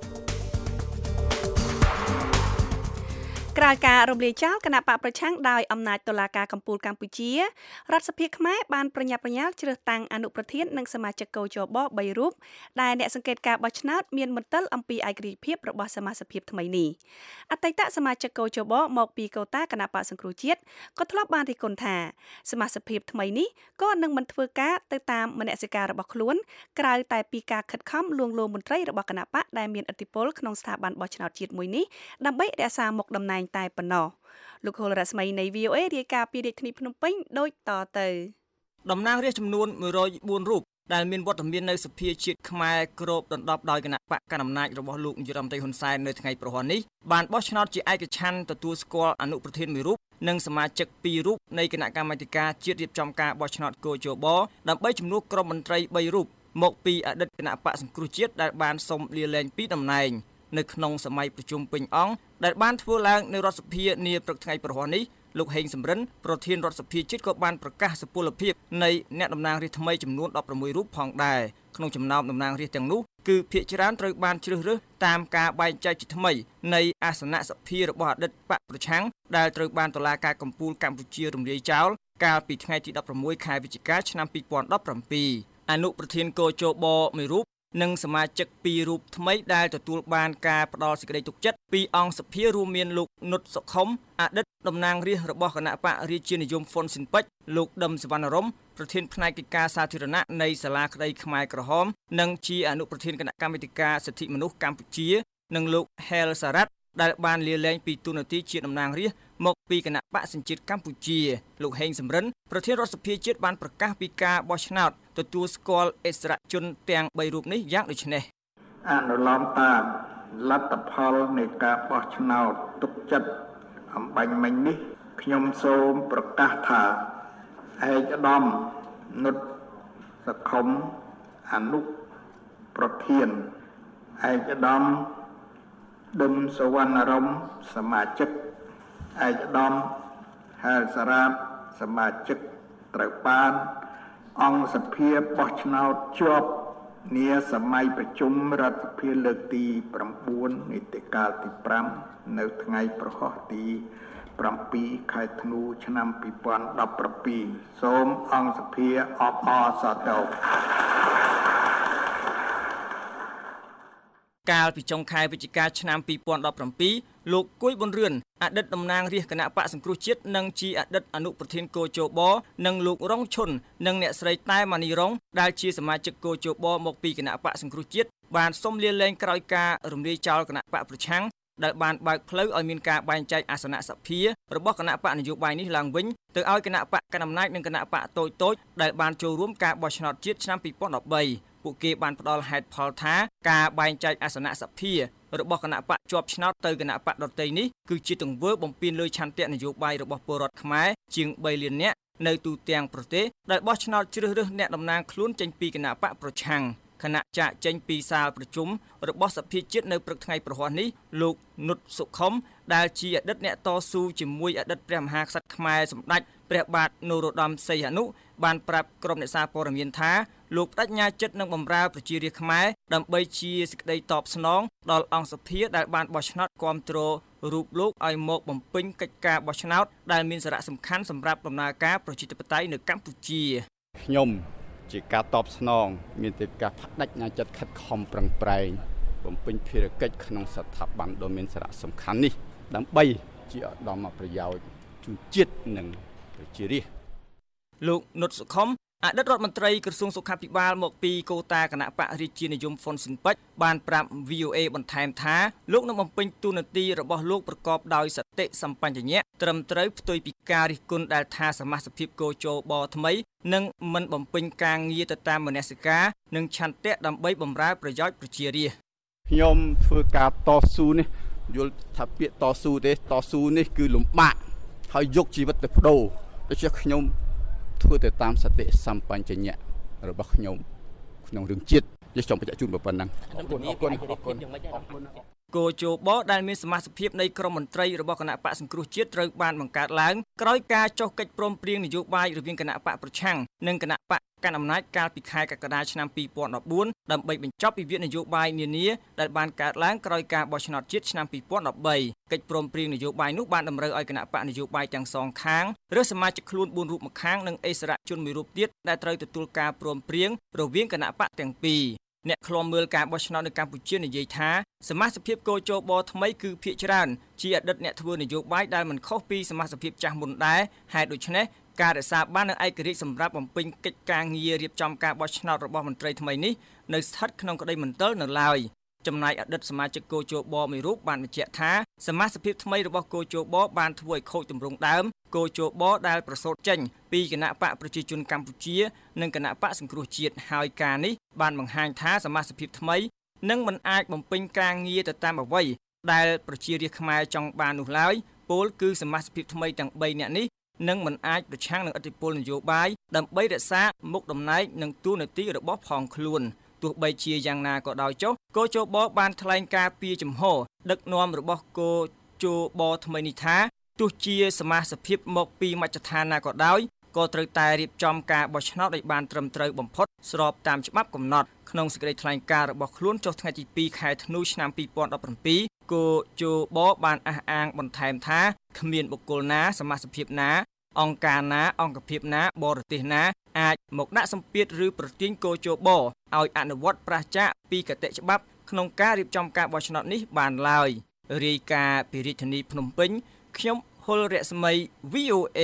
ក្រោយការរំលាយចោលគណៈបកប្រឆាំងដោយអំណាចតុលាការកំពូលកម្ពុជារដ្ឋសភាខ្មែរបានប្រញាប់ប្រញាល់ជ្រើសតាំងអនុប្រធាននិងសមាជិកកោជប3រូបដែលអ្នកសង្កេតការបោះឆ្នោតមានមន្ទិលអំពីឯករាជ្យភាពរបស់សមាជិកភាពថ្មីនេះអតីតសមាជិកកោជបមកពីកូតាគណៈបកសង្គ្រោះជាតិក៏ធ្លាប់បានរិះគន់ថាសមាជិកភាពថ្មីនេះក៏នឹងមិនធ្វើការទៅតាមមនសិការរបស់ខ្លួនក្រៅតែពីការខិតខំលួងលោមមន្ត្រីរបស់គណៈបកដែលមានឥទ្ធិពលក្នុងស្ថាប័នបោះឆ្នោតជាតិមួយនេះដើម្បីរក្សាមុខតំណែងតែប៉ុណ្ណោះលោកហុលរស្មីនៃ VOA រាយការណ៍ពីរាជធានីភ្នំពេញដូចតទៅតំណាងរាស្ត្រចំនួន104រូបដែលមានវត្តមាននៅសភាជាតិខ្មែរគ្របដណ្ដប់ដោយគណៈបកកណ្ដាលអំណាចរបស់លោកនាយរដ្ឋមន្ត្រីហ៊ុនសែននៅថ្ងៃប្រហ័ននេះបានបោះឆ្នោតជាឯកច្ឆន្ទទទួលស្គាល់អនុប្រធាន1រូបនិងសមាជិក2រូបនៃគណៈកម្មាធិការជាតិរៀបចំការបោះឆ្នោតកោជបដើម្បីជំនួសក្រុមមន្ត្រី3រូបមកពីអតីតគណៈបកសង្គ្រោះជាតិដែលបានសុំលាលែងពីតំណែងនៅក្នុងសម័យប្រជុំពេញអង្គដែលបានធ្វើឡើងនៅរដ្ឋសភានាព្រឹកថ្ងៃប្រហ័ននេះលោកហេងសំរិនប្រធានរដ្ឋសភាជាតិក៏បានប្រកាសសុពលភាពនៃអ្នកតំណាងរាស្ត្រថ្មីចំនួន16រូបផងដែរក្នុងចំណោមតំណាងរាស្ត្រទាំងនោះគឺភាគច្រើនត្រូវបានជ្រើសរើសតាមការបែងចែកជាថ្មីនៃអាសនៈសភារបស់អតីតបកប្រឆាំងដែលត្រូវបានតុលាការកំពូលកម្ពុជារំលាយចោលកាលពីថ្ងៃទី16ខែវិច្ឆិកាឆ្នាំ2017អនុប្រធានកោជប1រូបនិងសមាជិក2រូបថ្មីដែលទទួលបានការផ្ដល់សេចក្តីទុកចិត្តពីអង្គសភារួមមានលោកនុតសុខុមអតីតតំណាងរាស្ត្ររបស់គណៈបករាជានិយមហ្វុនស៊ិនពេជ្រលោកដឹមសវណ្ណរមប្រធានផ្នែកកិច្ចការសាធារណៈនៃសាលាក្តីខ្មែរក្រហមនិងជាអនុប្រធានគណៈកម្មាធិការសិទ្ធិមនុស្សកម្ពុជានិងលោកហែលសារ៉ាត់ដែលបានលាលែងពីតួនាទីជាតំណាងរាស្ត្រមកពីគណៈបកសញ្ជាតិកម្ពុជាលោកហេងសំរិនប្រធានរដ្ឋសភាជាតិបានប្រកាសពីការបោះឆ្នោតទទួលស្គាល់អិសរាជជនទាំង3រូបនេះយ៉ាងដូចនេះអនុលោមតាមលទ្ធផលនៃការបោះឆ្នោតទុកចិត្តអំបញ្ញមិញនេះខ្ញុំសូមប្រកាសថាឯកឧត្តមនុតសខុមអនុប្រធានឯកឧត្តមដឹមសវណ្ណរមសមាជិកឯកឧត្តមហែលសារ៉ាតសមាជិកត្រូវបានអង្គសភាបោះឆ្នោតជាប់នាសម័យប្រជុំរដ្ឋសភាលើកទី9នីតិកាលទី5នៅថ្ងៃប្រហោះទី7ខែធ្នូឆ្នាំ2017សូមអង្គសភាអបអរសាទរកាលពីចុងខែវិច្ឆិកាឆ្នាំ2017លោកគួយប៊ុនរឿនអតីតតំណាងរាស្ត្រគណៈបកសង្គ្រោះជាតិនិងជាអតីតអនុប្រធានកោជបនិងលោករងឈុននិងអ្នកស្រីតែម៉ានីរងដែលជាសមាជិកកោជបមកពីគណៈបកសង្គ្រោះជាតិបានសុំលាលែងក្រោយការរំលាយចោលគណៈបកប្រឆាំងដែលបានបើកផ្លូវឲ្យមានការបែងចែកអាសនៈសភារបស់គណៈបកនយោបាយនេះឡើងវិញទៅឲ្យគណៈបកកណ្ដាលអំណាចនិងគណៈបកតូចៗដែលបានចូលរួមការបោះឆ្នោតជាតិឆ្នាំ2013ពួកគេបានផ្ដល់ហេតុផលថាការបែងចែកអាសនៈសភារបស់គណៈបកជាប់ឆ្នោតទៅគណៈបកដទៃនេះគឺជាទង្វើបំពានលើឆន្ទៈនយោបាយរបស់ពលរដ្ឋខ្មែរជាង3លាននាក់នៅទូទាំងប្រទេសដែលបោះឆ្នោតជ្រើសរើសអ្នកតំណាងខ្លួនចេញពីគណៈបកប្រឆាំងគណៈចាក់ចេញពីសាលប្រជុំរបស់សភាជាតិនៅព្រឹកថ្ងៃប្រហ័ននេះលោកនុតសុខុមដែលជាអតីតអ្នកតស៊ូជាមួយអតីតព្រះមហាក្សត្រខ្មែរសម្ដេចព្រះបាទនរោត្តមសីហនុបានប្រាប់ក្រុមអ្នកសារព័ត៌មានថាលោកបដិញ្ញាចិត្តនឹងបម្រើប្រជារាស្ត្រខ្មែរដើម្បីជាសេចក្តីតបស្នងដល់អង្គសភាដែលបានបោះឆ្នោតគាំទ្ររូបលោកឲ្យមកបំពេញកិច្ចការបោះឆ្នោតដែលមានសារៈសំខាន់សម្រាប់ដំណើរការប្រជាធិបតេយ្យនៅកម្ពុជាខ្ញុំជាការតបស្នងមានតែការបដិញ្ញាចិត្តខិតខំប្រឹងប្រែងបំពេញភារកិច្ចក្នុងស្ថាប័នដ៏មានសារៈសំខាន់នេះដើម្បីជាឧត្តមប្រយោជន៍ជូនជាតិនិងប្រជារាស្ត្រលោកនុតសុខុមអតីតរដ្ឋមន្ត្រីក្រសួងសុខាភិបាលមកពីកូតាគណៈបករាជានិយមហ្វុនស៊ិនពេជ្របានប្រាប់ VOA បន្ថែមថាលោកនឹងបំពេញតួនាទីរបស់លោកប្រកបដោយសតិសម្បញ្ញៈត្រឹមត្រូវផ្ទុយពីការរិះគន់ដែលថាសមាជិកភាពកោជបថ្មីនឹងមិនបំពេញការងារទៅតាមមនសិការនិងឆន្ទៈដើម្បីបម្រើប្រយោជន៍ប្រជារាស្ត្រខ្ញុំធ្វើការតស៊ូនេះយល់ថាពាក្យតស៊ូទេតស៊ូនេះគឺលំបាកហើយយកជីវិតទៅបដូរដូច្នេះខ្ញុំធ្វើទៅតាមសតិសម្បញ្ញៈរបស់ខ្ញុំក្នុងរឿងជាតិជាចង់បញ្ជាក់ជូនប៉ុណ្ណឹងអរគុណគោជបដែលមានសមាជិកនៃក្រុមមន្ត្រីរបស់គណៈបកសង្គ្រោះជាតិត្រូវបានបង្កើតឡើងក្រោយការចុះកិច្ចព្រមព្រៀងនយោបាយរវាងគណៈបកប្រឆាំងនិងគណៈបកកាន់អំណាចកាលពីខែកក្កដាឆ្នាំ2014ដើម្បីបញ្ចប់វិវាទនយោបាយនានាដែលបានកើតឡើងក្រោយការបោះឆ្នោតជាតិឆ្នាំ2013កិច្ចព្រមព្រៀងនយោបាយនោះបានតម្រូវឲ្យគណៈបកនយោបាយទាំងសងខាងឬសមាជិកខ្លួន4រូបម្ខាងនិងអិសរាជជនមួយរូបទៀតដែលត្រូវទទួលការព្រមព្រៀងរវាងគណៈបកទាំងពីរអ្នកឃ្លាំមើលការបោះឆ្នោតនៅកម្ពុជានិយាយថាសមាជិកគោជបថ្មីគឺភាគច្រើនជាអតីតអ្នកធ្វើនយោបាយដែលមិនខុសពីសមាជិកចាស់មុនដែរហេតុដូច្នេះការរក្សាបាននូវឯករាជ្យសម្រាប់បំពេញកិច្ចការងាររៀបចំការបោះឆ្នោតរបស់មន្ត្រីថ្មីនេះនៅស្ថិតក្នុងក្តីមន្ទិលនៅឡើយចំណែកអតីតសមាជិកគោជបមួយរូបបានបញ្ជាក់ថាសមាជិកថ្មីរបស់គោជបបានធ្វើឲ្យខូចទម្រង់ដើមគោជបដែលប្រសូតចេញពីគណៈបកប្រជាជនកម្ពុជានិងគណៈបកសង្គ្រោះជាតិហើយការនេះបានបង្ហាញថាសមាជិកថ្មីនឹងមិនអាចបំពេញការងារទៅតាមអ្វីដែលប្រជារាស្ត្រខ្មែរចង់បាននោះឡើយពោលគឺសមាជិកថ្មីទាំង3នាក់នេះនឹងមិនអាចប្រឆាំងនឹងឥទ្ធិពលនយោបាយដើម្បីរក្សាមុខតំណែងនិងតួនាទីរបស់ផងខ្លួនទោះបីជាយ៉ាងណាក៏ដោយចុះគោជបបានថ្លែងការពីចំហដឹកនាំរបស់គោជបថ្មីនេះថាទោះជាសមាជិកមកពីមជ្ឈដ្ឋានណាក៏ដោយក៏ត្រូវតែរៀបចំការបោះឆ្នោតឲ្យបានត្រឹមត្រូវបំផុតស្របតាមច្បាប់កំណត់ក្នុងសេចក្តីថ្លែងការណ៍របស់ខ្លួនចុះថ្ងៃទី2ខែធ្នូឆ្នាំ2017គោជបបានអះអាងបន្ថែមថាគ្មានបុគ្គលណាសមាជិកណាអង្គការណាអង្គភាពណាបរទេសណាអាចមកដាក់សម្ពាធឬប្រទាញគោជបឲ្យអនុវត្តប្រាសចាកពីគតិច្បាប់ក្នុងការរៀបចំការបោះឆ្នោតនេះបានឡើយរាយការណ៍ពីរាជធានីភ្នំពេញខ្ញុំហុលរស្មី VOA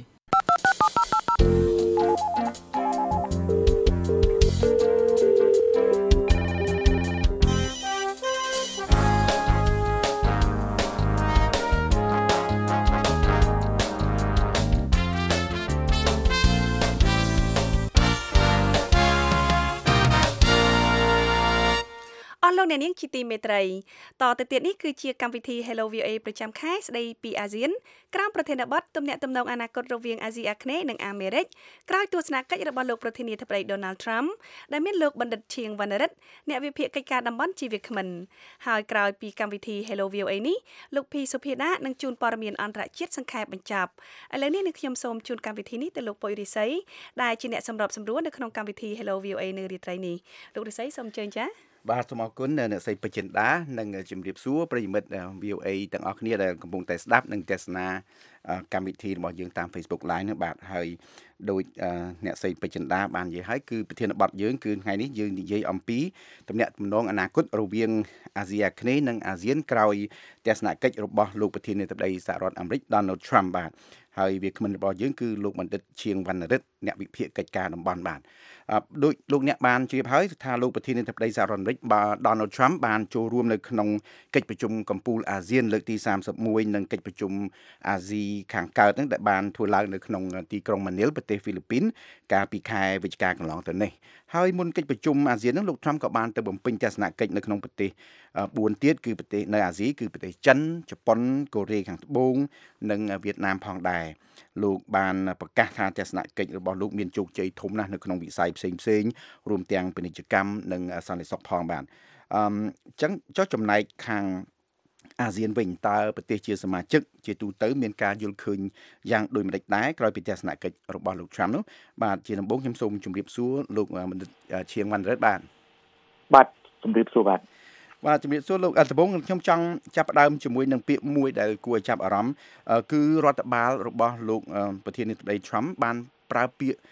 លោកអ្នកនាងជាទីមេត្រីតទៅទៀតនេះគឺជាកម្មវិធី Hello VOA ប្រចាំខែស្ដីពីអាស៊ានក្រោមប្រធានបទទំនាក់ទំនងអនាគតរវាងអាស៊ីអាគ្នេយ៍និងអាមេរិកក្រោយទស្សនកិច្ចរបស់លោកប្រធានាធិបតី Donald Trump ដែលមានលោកបណ្ឌិតឈៀងវណ្ណរិទ្ធអ្នកវិភាគកិច្ចការតំបន់ជាវាគ្មិនហើយក្រោយពីកម្មវិធី Hello VOA នេះលោកភីសុភាដានឹងជួនព័ត៌មានអន្តរជាតិសង្ខេបបញ្ចប់ឥឡូវនេះខ្ញុំសូមជូនកម្មវិធីនេះទៅលោកពុយរិស័យដែលជាអ្នកសម្របសម្រួលនៅក្នុងកម្មវិធី Hello VOA នៅរាត្រីនេះលោករិស័យសូមអញ្ជើញចា៎បាទសូមអរគុណអ្នកស្រីពេជ្រចិន្តានិងជំរាបសួរប្រិយមិត្ត VOA ទាំងអស់គ្នាដែលកំពុងតែស្ដាប់និងទស្សនាកម្មវិធីរបស់យើងតាម Facebook Live នោះបាទហើយដោយអ្នកស្រីពេជ្រចិន្តាបាននិយាយហើយគឺប្រធានបទយើងគឺថ្ងៃនេះយើងនិយាយអំពីទំនាក់ទំនងអនាគតរវាងអាស៊ីអាគ្នេយ៍និងអាស៊ានក្រោយទស្សនកិច្ចរបស់លោកប្រធានាធិបតីសហរដ្ឋអាមេរិក Donald Trump បាទហើយវាគ្មិនរបស់យើងគឺលោកបណ្ឌិតឈៀងវណ្ណរិទ្ធអ្នកវិភាគកិច្ចការតំបន់បាទដោយលោកអ្នកបានជ្រាបហើយថាលោកប្រធានាធិបតីសហរដ្ឋអាមេរិក Donald Trump បានចូលរួមនៅក្នុងកិច្ចប្រជុំកំពូលអាស៊ានលើកទី31និងកិច្ចប្រជុំអាស៊ីខាងកើតហ្នឹងដែលបានធ្វើឡើងនៅក្នុងទីក្រុងម៉ានីលប្រទេសហ្វីលីពីនកាលពីខែវិច្ឆិកាកន្លងទៅនេះហើយមុនកិច្ចប្រជុំអាស៊ានហ្នឹងលោក Trump ក៏បានទៅបំពេញទស្សនកិច្ចនៅក្នុងប្រទេស4ទៀតគឺប្រទេសនៅអាស៊ីគឺប្រទេសចិនជប៉ុនកូរ៉េខាងត្បូងនិងវៀតណាមផងដែរលោកបានប្រកាសថាទស្សនកិច្ចរបស់លោកមានជោគជ័យធំណាស់នៅក្នុងវិស័យផ្សេងៗរួមទាំងពាណិជ្ជកម្មនិងសន្តិសុខផងបាទអញ្ចឹងចុះចំណែកខាងអាស៊ានវិញតើប្រទេសជាសមាជិកជាទូទៅមានការយល់ឃើញយ៉ាងដូចម្តេចដែរក្រោយពីទស្សនកិច្ចរបស់លោក Trump នោះបាទជាដំបូងខ្ញុំសូមជម្រាបសួរលោកបណ្ឌិតឈៀងវណ្ណរិទ្ធបាទជម្រាបសួរបាទជំរាបសួរលោកដំបូងខ្ញុំចង់ចាប់ផ្ដើមជាមួយនឹងពាក្យមួយដែលគួរឲ្យចាប់អារម្មណ៍គឺរដ្ឋបាលរបស់លោកប្រធានាធិបតី Trump បានប្រើពាក្យ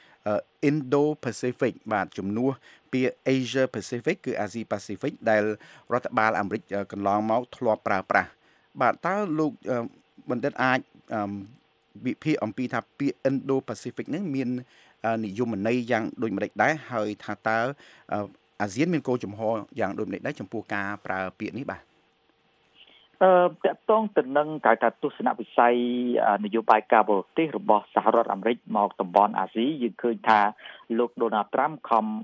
Indo-Pacific បាទជំនួសពាក្យ Asia Pacific គឺ Asia Pacific ដែលរដ្ឋបាលអាមេរិកកន្លងមកធ្លាប់ប្រើប្រាស់បាទតើលោកបណ្ឌិតអាចវិភាគអំពីថាពាក្យ Indo-Pacific ហ្នឹងមាននិយមន័យយ៉ាងដូចម្តេចដែរហើយថាតើអាស៊ានមានគោលចំហយ៉ាងដូចម្តេចដែរចំពោះការប្រើពាក្យនេះបាទតកតងទៅនឹងការទស្សនវិស័យនយោបាយការបរទេសរបស់សហរដ្ឋអាមេរិកមកតំបន់អាស៊ីយើងឃើញថាលោក Donald Trump ខំ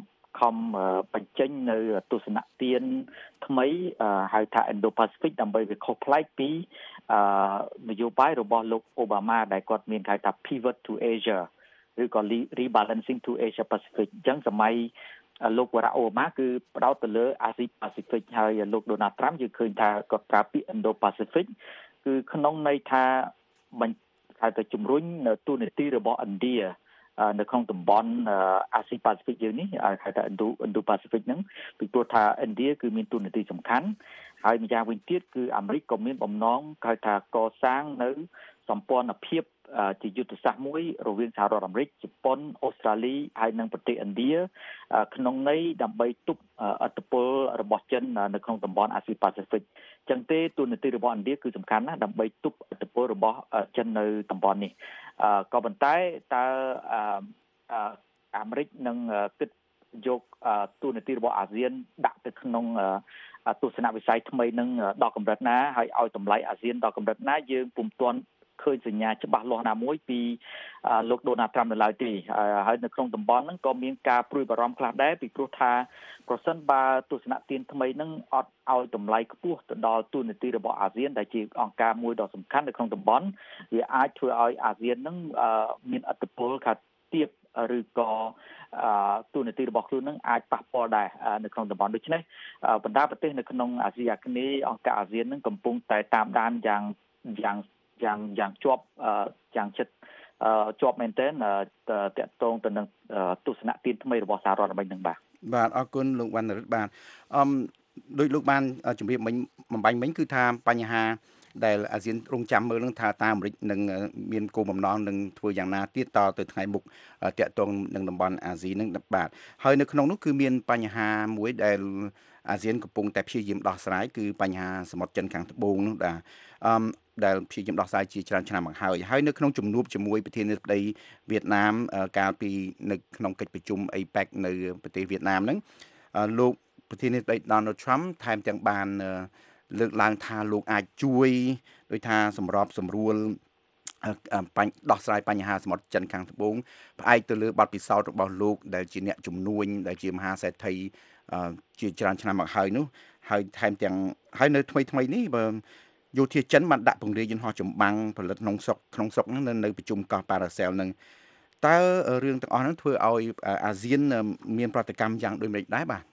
មបញ្ចេញនៅទស្សនៈទានថ្មីហៅថា Indo-Pacific ដើម្បីវាខុសប្លែកពីនយោបាយរបស់លោកអូបាម៉ាដែលគាត់មានហៅថា Pivot to Asia ឬក៏ Rebalancing to Asia Pacific អញ្ចឹងសម័យលោកបារ៉ាក់អូបាម៉ាគឺផ្ដោតទៅលើអាស៊ីប៉ាស៊ីហ្វិកហើយលោកដូណាល់ត្រាំយើងឃើញថាគាត់ប្រើពាក្យ Indo-Pacific គឺក្នុងន័យថាហៅថាជំរុញនៅទូនាទីរបស់ឥណ្ឌានៅក្នុងតំបន់អាស៊ីប៉ាស៊ីហ្វិកយើងនេះហៅថា Indo-Pacific ហ្នឹងពីព្រោះថាឥណ្ឌាគឺមានទូនាទីសំខាន់ហើយម្យ៉ាងវិញទៀតគឺអាមេរិកក៏មានបំណងហៅថាកសាងនៅសម្ព័ន្ធភាពជាយុទ្ធសាស្ត្រមួយរវាងសហរដ្ឋអាមេរិកជប៉ុនអូស្ត្រាលីហើយនិងប្រទេសឥណ្ឌាក្នុងន័យដើម្បីទប់ឥទ្ធិពលរបស់ចិននៅក្នុងតំបន់អាស៊ីប៉ាស៊ីហ្វិកអញ្ចឹងទេទូនាទីរបស់ឥណ្ឌាគឺសំខាន់ណាស់ដើម្បីទប់ឥទ្ធិពលរបស់ចិននៅតំបន់នេះក៏ប៉ុន្តែតើអាមេរិកនឹងគិតយកទូនាទីរបស់អាស៊ានដាក់ទៅក្នុងទស្សនវិស័យថ្មីនឹងដល់កម្រិតណាហើយឲ្យតម្លៃអាស៊ានដល់កម្រិតណាយើងពុំទាន់ឃើញសញ្ញាច្បាស់លាស់ណាមួយពីលោកដូណាល់ត្រាំនៅឡើយទេហើយនៅក្នុងតំបន់ហ្នឹងក៏មានការព្រួយបារម្ភខ្លះដែរពីព្រោះថាប្រសិនបើទស្សនៈទានថ្មីហ្នឹងអត់ឲ្យតម្លៃខ្ពស់ទៅដល់ទូនាទីរបស់អាស៊ានដែលជាអង្គការមួយដ៏សំខាន់នៅក្នុងតំបន់វាអាចធ្វើឲ្យអាស៊ានហ្នឹងមានឥទ្ធិពលខាត់ទៀតឬក៏ទូនាទីរបស់ខ្លួននឹងអាចប៉ះពាល់ដែរនៅក្នុងតំបន់ដូច្នេះបណ្ដាប្រទេសនៅក្នុងអាស៊ីអាគ្នេយ៍អង្គការអាស៊ាននឹងកំពុងតែតាមដានយ៉ាងជាប់យ៉ាងជិតជាប់មែនទែនតកតងទៅនឹងទស្សនៈទានថ្មីរបស់សហរដ្ឋអាមេរិកនឹងបាទអរគុណលោកវណ្ណរិទ្ធបាទដោយលោកបានជម្រាបបំបញ្ញមិញគឺថាបញ្ហាដែលអាស៊ានរងចាំមើលនឹងថាតើអាមេរិកនឹងមានគោលបំណងនឹងធ្វើយ៉ាងណាទៀតតទៅថ្ងៃមុខតកតងនឹងតំបន់អាស៊ីនឹងបាទហើយនៅក្នុងនោះគឺមានបញ្ហាមួយដែលអាស៊ានកំពុងតែព្យាយាមដោះស្រាយគឺបញ្ហាសមុទ្រចិនខាងត្បូងនោះដែលព្យាយាមដោះស្រាយជាច្រើនឆ្នាំមកហើយនៅក្នុងជំនួបជាមួយប្រធានាធិបតីវៀតណាមកាលពីនៅក្នុងកិច្ចប្រជុំ APEC នៅប្រទេសវៀតណាមហ្នឹងលោកប្រធានាធិបតី Donald Trump ថែមទាំងបានលើកឡើងថាលោកអាចជួយដោយថាសម្របសម្រួលដោះស្រាយបញ្ហាសមុទ្រចិនខាងត្បូងផ្អែកទៅលើបទពិសោធន៍របស់លោកដែលជាអ្នកជំនួញដែលជាមហាសេដ្ឋីជាច្រើនឆ្នាំមកហើយនោះហើយថែមទាំងហើយនៅថ្មីនេះបើយោធាចិនបានដាក់ពង្រាយយន្តហោះចម្បាំងផលិតក្នុងស្រុកហ្នឹងនៅប្រជុំកោះប៉ារ៉ាសែលហ្នឹងតើរឿងទាំងអស់ហ្នឹងធ្វើឲ្យអាស៊ានមានប្រតិកម្មយ៉ាងដូចម្តេចដែរបាទ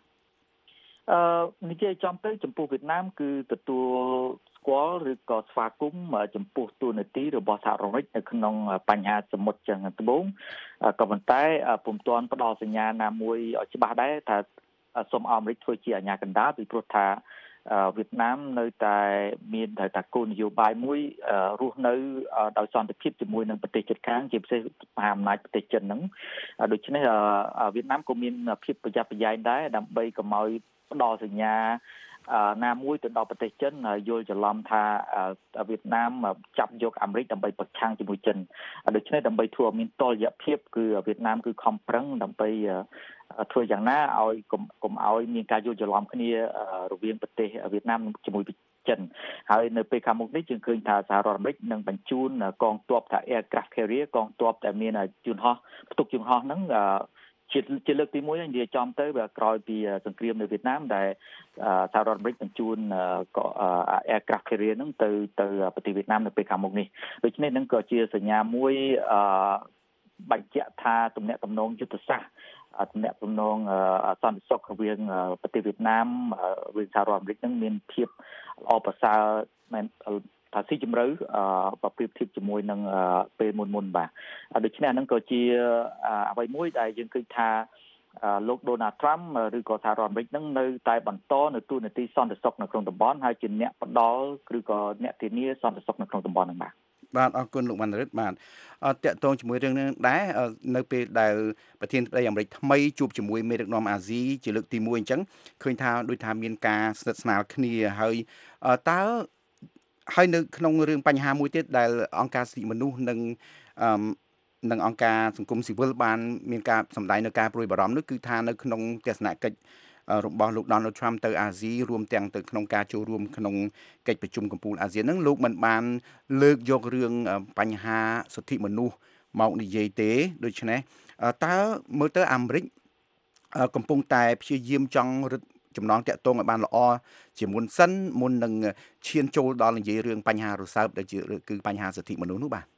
និយាយចំទៅចំពោះវៀតណាមគឺទទួលស្គាល់ឬក៏ស្វាគមន៍ចំពោះទូនាទីរបស់សហរដ្ឋអាមេរិកនៅក្នុងបញ្ហាសមុទ្រចិនខាងត្បូងក៏ប៉ុន្តែពុំទាន់ផ្ដល់សញ្ញាណាមួយឲ្យច្បាស់ដែរថាសូមអាមេរិកធ្វើជាអាជ្ញាកណ្ដាលពីព្រោះថាវៀតណាមនៅតែមានតែគោលនយោបាយមួយរស់នៅដោយសន្តិភាពជាមួយនឹងប្រទេសជិតខាងជាពិសេសមហាអំណាចប្រទេសចិនហ្នឹងដូច្នេះវៀតណាមក៏មានភាពប្រយ័ត្នប្រយែងដែរដើម្បីកុំឲ្យផ្ដល់សញ្ញាណាមួយទៅដល់ប្រទេសចិនយល់ច្រឡំថាវៀតណាមចាប់យកអាមេរិកដើម្បីប្រឆាំងជាមួយចិនដូច្នេះដើម្បីធ្វើឲ្យមានតុល្យភាពគឺវៀតណាមគឺខំប្រឹងដើម្បីធ្វើយ៉ាងណាឲ្យកុំឲ្យមានការយល់ច្រឡំគ្នារវាងប្រទេសវៀតណាមជាមួយចិនហើយនៅពេលខាងមុខនេះយើងឃើញថាសហរដ្ឋអាមេរិកនឹងបញ្ជូនកងទ័ពថា Aircraft Carrier កងទ័ពដែលមានយន្តហោះផ្ទុកយន្តហោះហ្នឹងជាលើកទី1និយាយចំទៅវាក្រោយពីសង្គ្រាមនៅវៀតណាមដែលសហរដ្ឋអាមេរិកបញ្ជូនAircraft Carrier ហ្នឹងទៅប្រទេសវៀតណាមនៅពេលខាងមុខនេះដូច្នេះនឹងក៏ជាសញ្ញាមួយបញ្ជាក់ថាទំនាក់ទំនងយុទ្ធសាស្ត្រទំនាក់ទំនងសន្តិសុខរវាងប្រទេសវៀតណាមvớiសហរដ្ឋអាមេរិកនឹងមានភាពល្អប្រសើរមែនថាស៊ីជម្រៅបើប្រៀបធៀបជាមួយនឹងពេលមុនបាទដូច្នេះហ្នឹងក៏ជាអ្វីមួយដែលយើងឃើញថាលោកដូណាល់ត្រាំឬក៏សហរដ្ឋអាមេរិកនឹងនៅតែបន្តនៅទូនាទីសន្តិសុខនៅក្នុងតំបន់ហើយជាអ្នកផ្ដល់ឬក៏អ្នកធានាសន្តិសុខនៅក្នុងតំបន់ហ្នឹងបាទអរគុណលោកវណ្ណរិទ្ធបាទតកតងជាមួយរឿងនេះដែរនៅពេលដែលប្រធានាធិបតីអាមេរិកថ្មីជួបជាមួយមេដឹកនាំអាស៊ីជាលើកទី1អញ្ចឹងឃើញថាដូចថាមានការស្និទ្ធស្នាលគ្នាហើយតើហើយនៅក្នុងរឿងបញ្ហាមួយទៀតដែលអង្គការសិទ្ធិមនុស្សនិងអង្គការសង្គមស៊ីវិលបានមានការសម្ដែងនៅការព្រួយបារម្ភនោះគឺថានៅក្នុងទស្សនកិច្ចរបស់លោក Donald Trump ទៅអាស៊ីរួមទាំងទៅក្នុងការចូលរួមក្នុងកិច្ចប្រជុំកំពូលអាស៊ានហ្នឹងលោកមិនបានលើកយករឿងបញ្ហាសិទ្ធិមនុស្សមកនិយាយទេដូច្នេះតើមើលទៅអាមេរិកកំពុងតែព្យាយាមចង់រឹតចំណងតាក់ទងឲ្យបានល្អជាមុនសិនមុននឹងឈានចូលដល់និយាយរឿងបញ្ហារសើបដែលជាគឺបញ្ហាសិទ្ធិមនុស្សនោះបាទ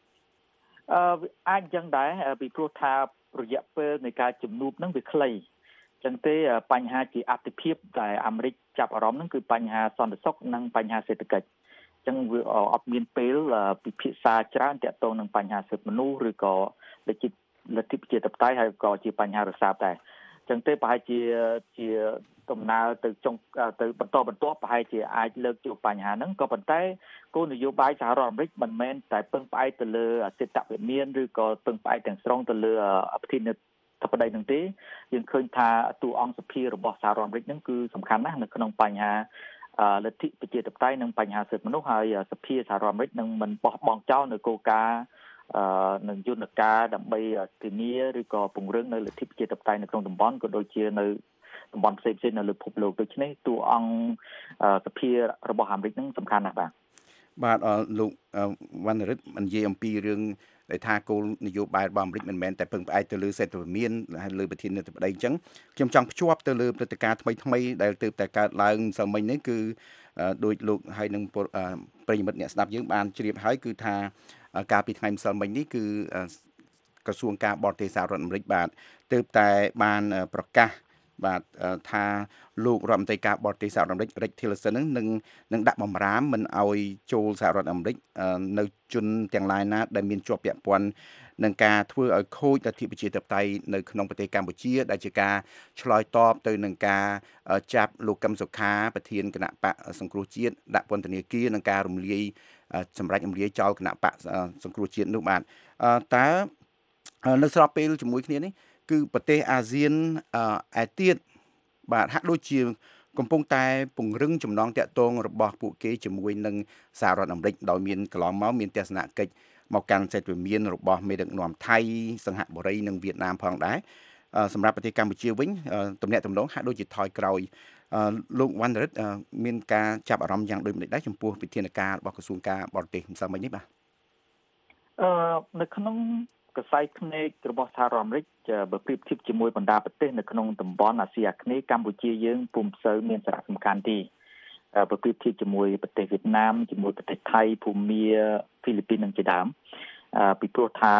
អាចចឹងដែរពីព្រោះថារយៈពេលនៃការជំនួបហ្នឹងវាខ្លីចឹងទេបញ្ហាជាអតិភិបដែលអាមេរិកចាប់អារម្មណ៍ហ្នឹងគឺបញ្ហាសន្តិសុខនិងបញ្ហាសេដ្ឋកិច្ចចឹងវាអត់មានពេលពិភាក្សាច្រើនតាក់ទងនឹងបញ្ហាសិទ្ធិមនុស្សឬក៏លទ្ធិប្រជាធិបតេយ្យហើយក៏ជាបញ្ហារសើបដែរចឹងទេប្រហែលជាដំណើរទៅទៅបន្តប្រហែលជាអាចលើកយកបញ្ហាហ្នឹងក៏ប៉ុន្តែគោលនយោបាយសហរដ្ឋអាមេរិកមិនមែនតែពឹងផ្អែកទៅលើសិទ្ធិវិមានឬក៏ពឹងផ្អែកទាំងស្រុងទៅលើប្រធានាធិបតីនឹងទេយើងឃើញថាតួអង្គសភារបស់សហរដ្ឋអាមេរិកហ្នឹងគឺសំខាន់ណាស់នៅក្នុងបញ្ហាលទ្ធិប្រជាធិបតេយ្យនិងបញ្ហាសិទ្ធិមនុស្សហើយសភាសហរដ្ឋអាមេរិកនឹងមិនបោះបង់ចោលនៅគោលការណ៍នឹងយន្តការដើម្បីធានាឬក៏ពង្រឹងនៅលទ្ធិប្រជាធិបតេយ្យនៅក្នុងតំបន់ក៏ដូចជានៅតំបន់ផ្សេងៗនៅលើពិភពលោកដូច្នេះតួអង្គសភារបស់អាមេរិកហ្នឹងសំខាន់ណាស់បាទលោកវណ្ណរិទ្ធនិយាយអំពីរឿងដែលថាគោលនយោបាយរបស់អាមេរិកមិនមែនតែពឹងផ្អែកទៅលើសេដ្ឋវិមានហើយលើប្រធានាធិបតីអញ្ចឹងខ្ញុំចង់ភ្ជាប់ទៅលើព្រឹត្តិការណ៍ថ្មីដែលទើបតែកើតឡើងសិលមិញនេះគឺដោយលោកហើយនឹងប្រិយមិត្តអ្នកស្ដាប់យើងបានជ្រាបហើយគឺថាកាលពីថ្ងៃម្សិលមិញនេះគឺក្រសួងការបរទេសសហរដ្ឋអាមេរិកបាទទើបតែបានប្រកាសបាទថាលោករដ្ឋមន្ត្រីការបរទេសសហរដ្ឋអាមេរិក Rex Tillerson នឹងដាក់បំរាមមិនឲ្យចូលសហរដ្ឋអាមេរិកនៅជនទាំងឡាយណាដែលមានជាប់ពាក់ព័ន្ធនឹងការធ្វើឲ្យខូចលទ្ធិប្រជាធិបតេយ្យនៅក្នុងប្រទេសកម្ពុជាដែលជាការឆ្លើយតបទៅនឹងការចាប់លោកកឹមសុខាប្រធានគណៈបកសង្គ្រោះជាតិដាក់ពន្ធនាគារនឹងការរំលាយសម្រាប់រំលាយចោលគណៈបកសង្គ្រោះជាតិនោះបាទតើនៅស្របពេលជាមួយគ្នានេះគឺប្រទេសអាស៊ានឯទៀតបាទហាក់ដូចជាកំពុងតែពង្រឹងចំណងតាក់ទងរបស់ពួកគេជាមួយនឹងសហរដ្ឋអាមេរិកដោយមានកន្លងមកមានទស្សនកិច្ចមកកាន់សេដ្ឋវិមានរបស់មេដឹកនាំថៃសិង្ហបុរីនិងវៀតណាមផងដែរសម្រាប់ប្រទេសកម្ពុជាវិញទំនាក់ទំនងហាក់ដូចជាថយក្រោយលោកវណ្ណរិទ្ធមានការចាប់អារម្មណ៍យ៉ាងដូចម្តេចដែរចំពោះវិធានការរបស់ក្រសួងការបរទេសម្សិលមិញនេះបាទនៅក្នុងកសែភ្នែករបស់សហរដ្ឋអាមេរិកបើប្រៀបធៀបជាមួយបណ្ដាប្រទេសនៅក្នុងតំបន់អាស៊ីអាគ្នេយ៍កម្ពុជាយើងពុំសូវមានសារៈសំខាន់ទេបើប្រៀបធៀបជាមួយប្រទេសវៀតណាមជាមួយប្រទេសថៃភូមាហ្វីលីពីននិងជាដើមពីព្រោះថា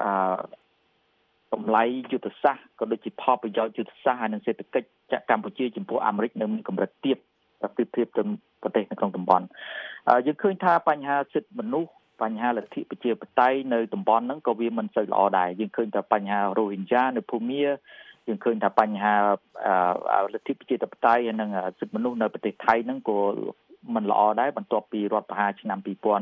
តម្លៃយុទ្ធសាស្ត្រក៏ដូចជាផលប្រយោជន៍យុទ្ធសាស្ត្រហើយនិងសេដ្ឋកិច្ចកម្ពុជាចំពោះអាមេរិកនៅមានកម្រិតទាបប្រៀបធៀបទៅប្រទេសនៅក្នុងតំបន់យើងឃើញថាបញ្ហាសិទ្ធិមនុស្សបញ្ហាលទ្ធិប្រជាធិបតេយ្យនៅតំបន់ហ្នឹងក៏វាមិនសូវល្អដែរយើងឃើញថាបញ្ហារ៉ូហិញយ៉ានៅភូមាយើងឃើញថាបញ្ហាលទ្ធិប្រជាធិបតេយ្យនិងសិទ្ធិមនុស្សនៅប្រទេសថៃហ្នឹងក៏មិនល្អដែរបន្ទាប់ពីរដ្ឋប្រហារឆ្នាំ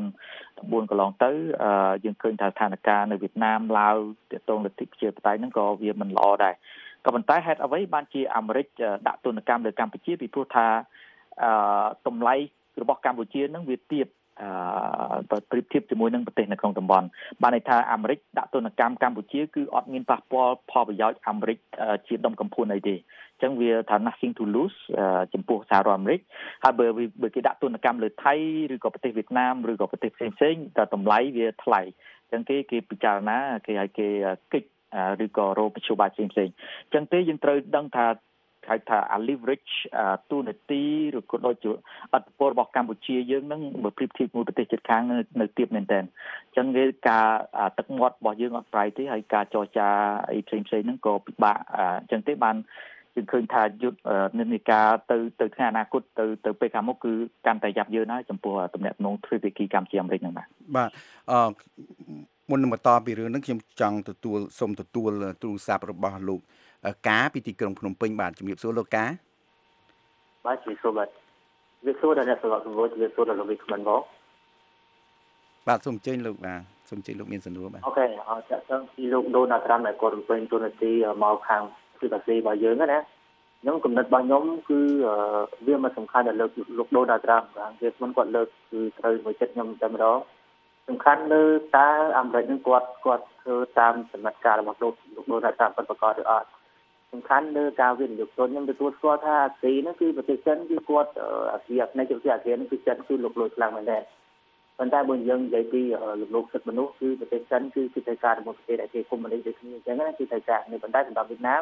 2014កន្លងទៅយើងឃើញថាស្ថានភាពនៅវៀតណាមឡាវទាក់ទងលទ្ធិប្រជាធិបតេយ្យហ្នឹងក៏វាមិនល្អដែរក៏ប៉ុន្តែហេតុអ្វីបានជាអាមេរិកដាក់ទណ្ឌកម្មលើកម្ពុជាពីព្រោះថាតម្លៃរបស់កម្ពុជាហ្នឹងវាទាបបើប្រៀបធៀបជាមួយនឹងប្រទេសនៅក្នុងតំបន់បានន័យថាអាមេរិកដាក់ទណ្ឌកម្មកម្ពុជាគឺអត់មានប៉ះពាល់ផលប្រយោជន៍អាមេរិកជាដុំកំភួនអីទេអញ្ចឹងវាថា nothing to lose ចំពោះសហរដ្ឋអាមេរិកហើយបើគេដាក់ទណ្ឌកម្មលើថៃឬក៏ប្រទេសវៀតណាមឬក៏ប្រទេសផ្សេងៗតែតម្លៃវាថ្លៃអញ្ចឹងគេពិចារណាគេឲ្យគេគិតឬក៏រោគមធ្យោបាយផ្សេងៗអញ្ចឹងទេយើងត្រូវដឹងថាហៅថា leverage ទូនាទីឬក៏ដូចជាអត្តពលរបស់កម្ពុជាយើងនឹងបើប្រៀបធៀបមួយប្រទេសជិតខាងនៅទាបមែនតើអញ្ចឹងវាការទឹកមាត់របស់យើងអត់ប្រៃទេហើយការចរចាអីផ្សេងៗហ្នឹងក៏ពិបាកអញ្ចឹងទេបានយើងឃើញថាយុទ្ធនិន្នាការទៅថ្ងៃអនាគតទៅពេលខាងមុខគឺកាន់តែយ៉ាប់យ៉ឺនហើយចំពោះទំនាក់ទំនងទ្វេភាគីកម្ពុជាអាមេរិកហ្នឹងបាទមុននឹងបន្តពីរឿងហ្នឹងខ្ញុំចង់សូមទទួលទូរស័ព្ទរបស់លោកការពីទីក្រុងភ្នំពេញបាទជំរាបសួរលោកការបាទជំរាបសួរបាទជំរាបសួរដល់អ្នកស្ដាប់ជំរាបសួរដល់លោកវិក្កាមមកបាទសូមអញ្ជើញលោកបាទសូមអញ្ជើញលោកមានសំណួរបាទអូខេចាក់ចឹងពីលោកដូណាល់ត្រាំដែលគាត់រំពេញទូនាទីមកខាងពីបាស៊ីរបស់យើងណាខ្ញុំគំនិតរបស់ខ្ញុំគឺវាមិនសំខាន់ដល់លោកដូណាល់ត្រាំគេមិនគាត់លើកគឺត្រូវមួយចិត្តខ្ញុំតែម្ដងសំខាន់លើតើអាមេរិកនឹងគាត់ធ្វើតាមសមត្ថការរបស់លោកដូណាល់ត្រាំប្រកបឬអត់សំខាន់លើការវិនិយោគទុនខ្ញុំទទួលស្គាល់ថាអាស៊ីហ្នឹងគឺប្រទេសចិនគឺគាត់អាស៊ីអាគ្នេយ៍ជាពិសេសអាស៊ានគឺចិនគឺលោកលួចខ្លាំងមែនទេប៉ុន្តែបើយើងនិយាយពីលោកសិទ្ធិមនុស្សគឺប្រទេសចិនគឺកិច្ចការរបស់ប្រទេសដែលជាកុម្មុយនីសដូចគ្នាអញ្ចឹងណាគឺកិច្ចការនេះប៉ុន្តែសម្រាប់វៀតណាម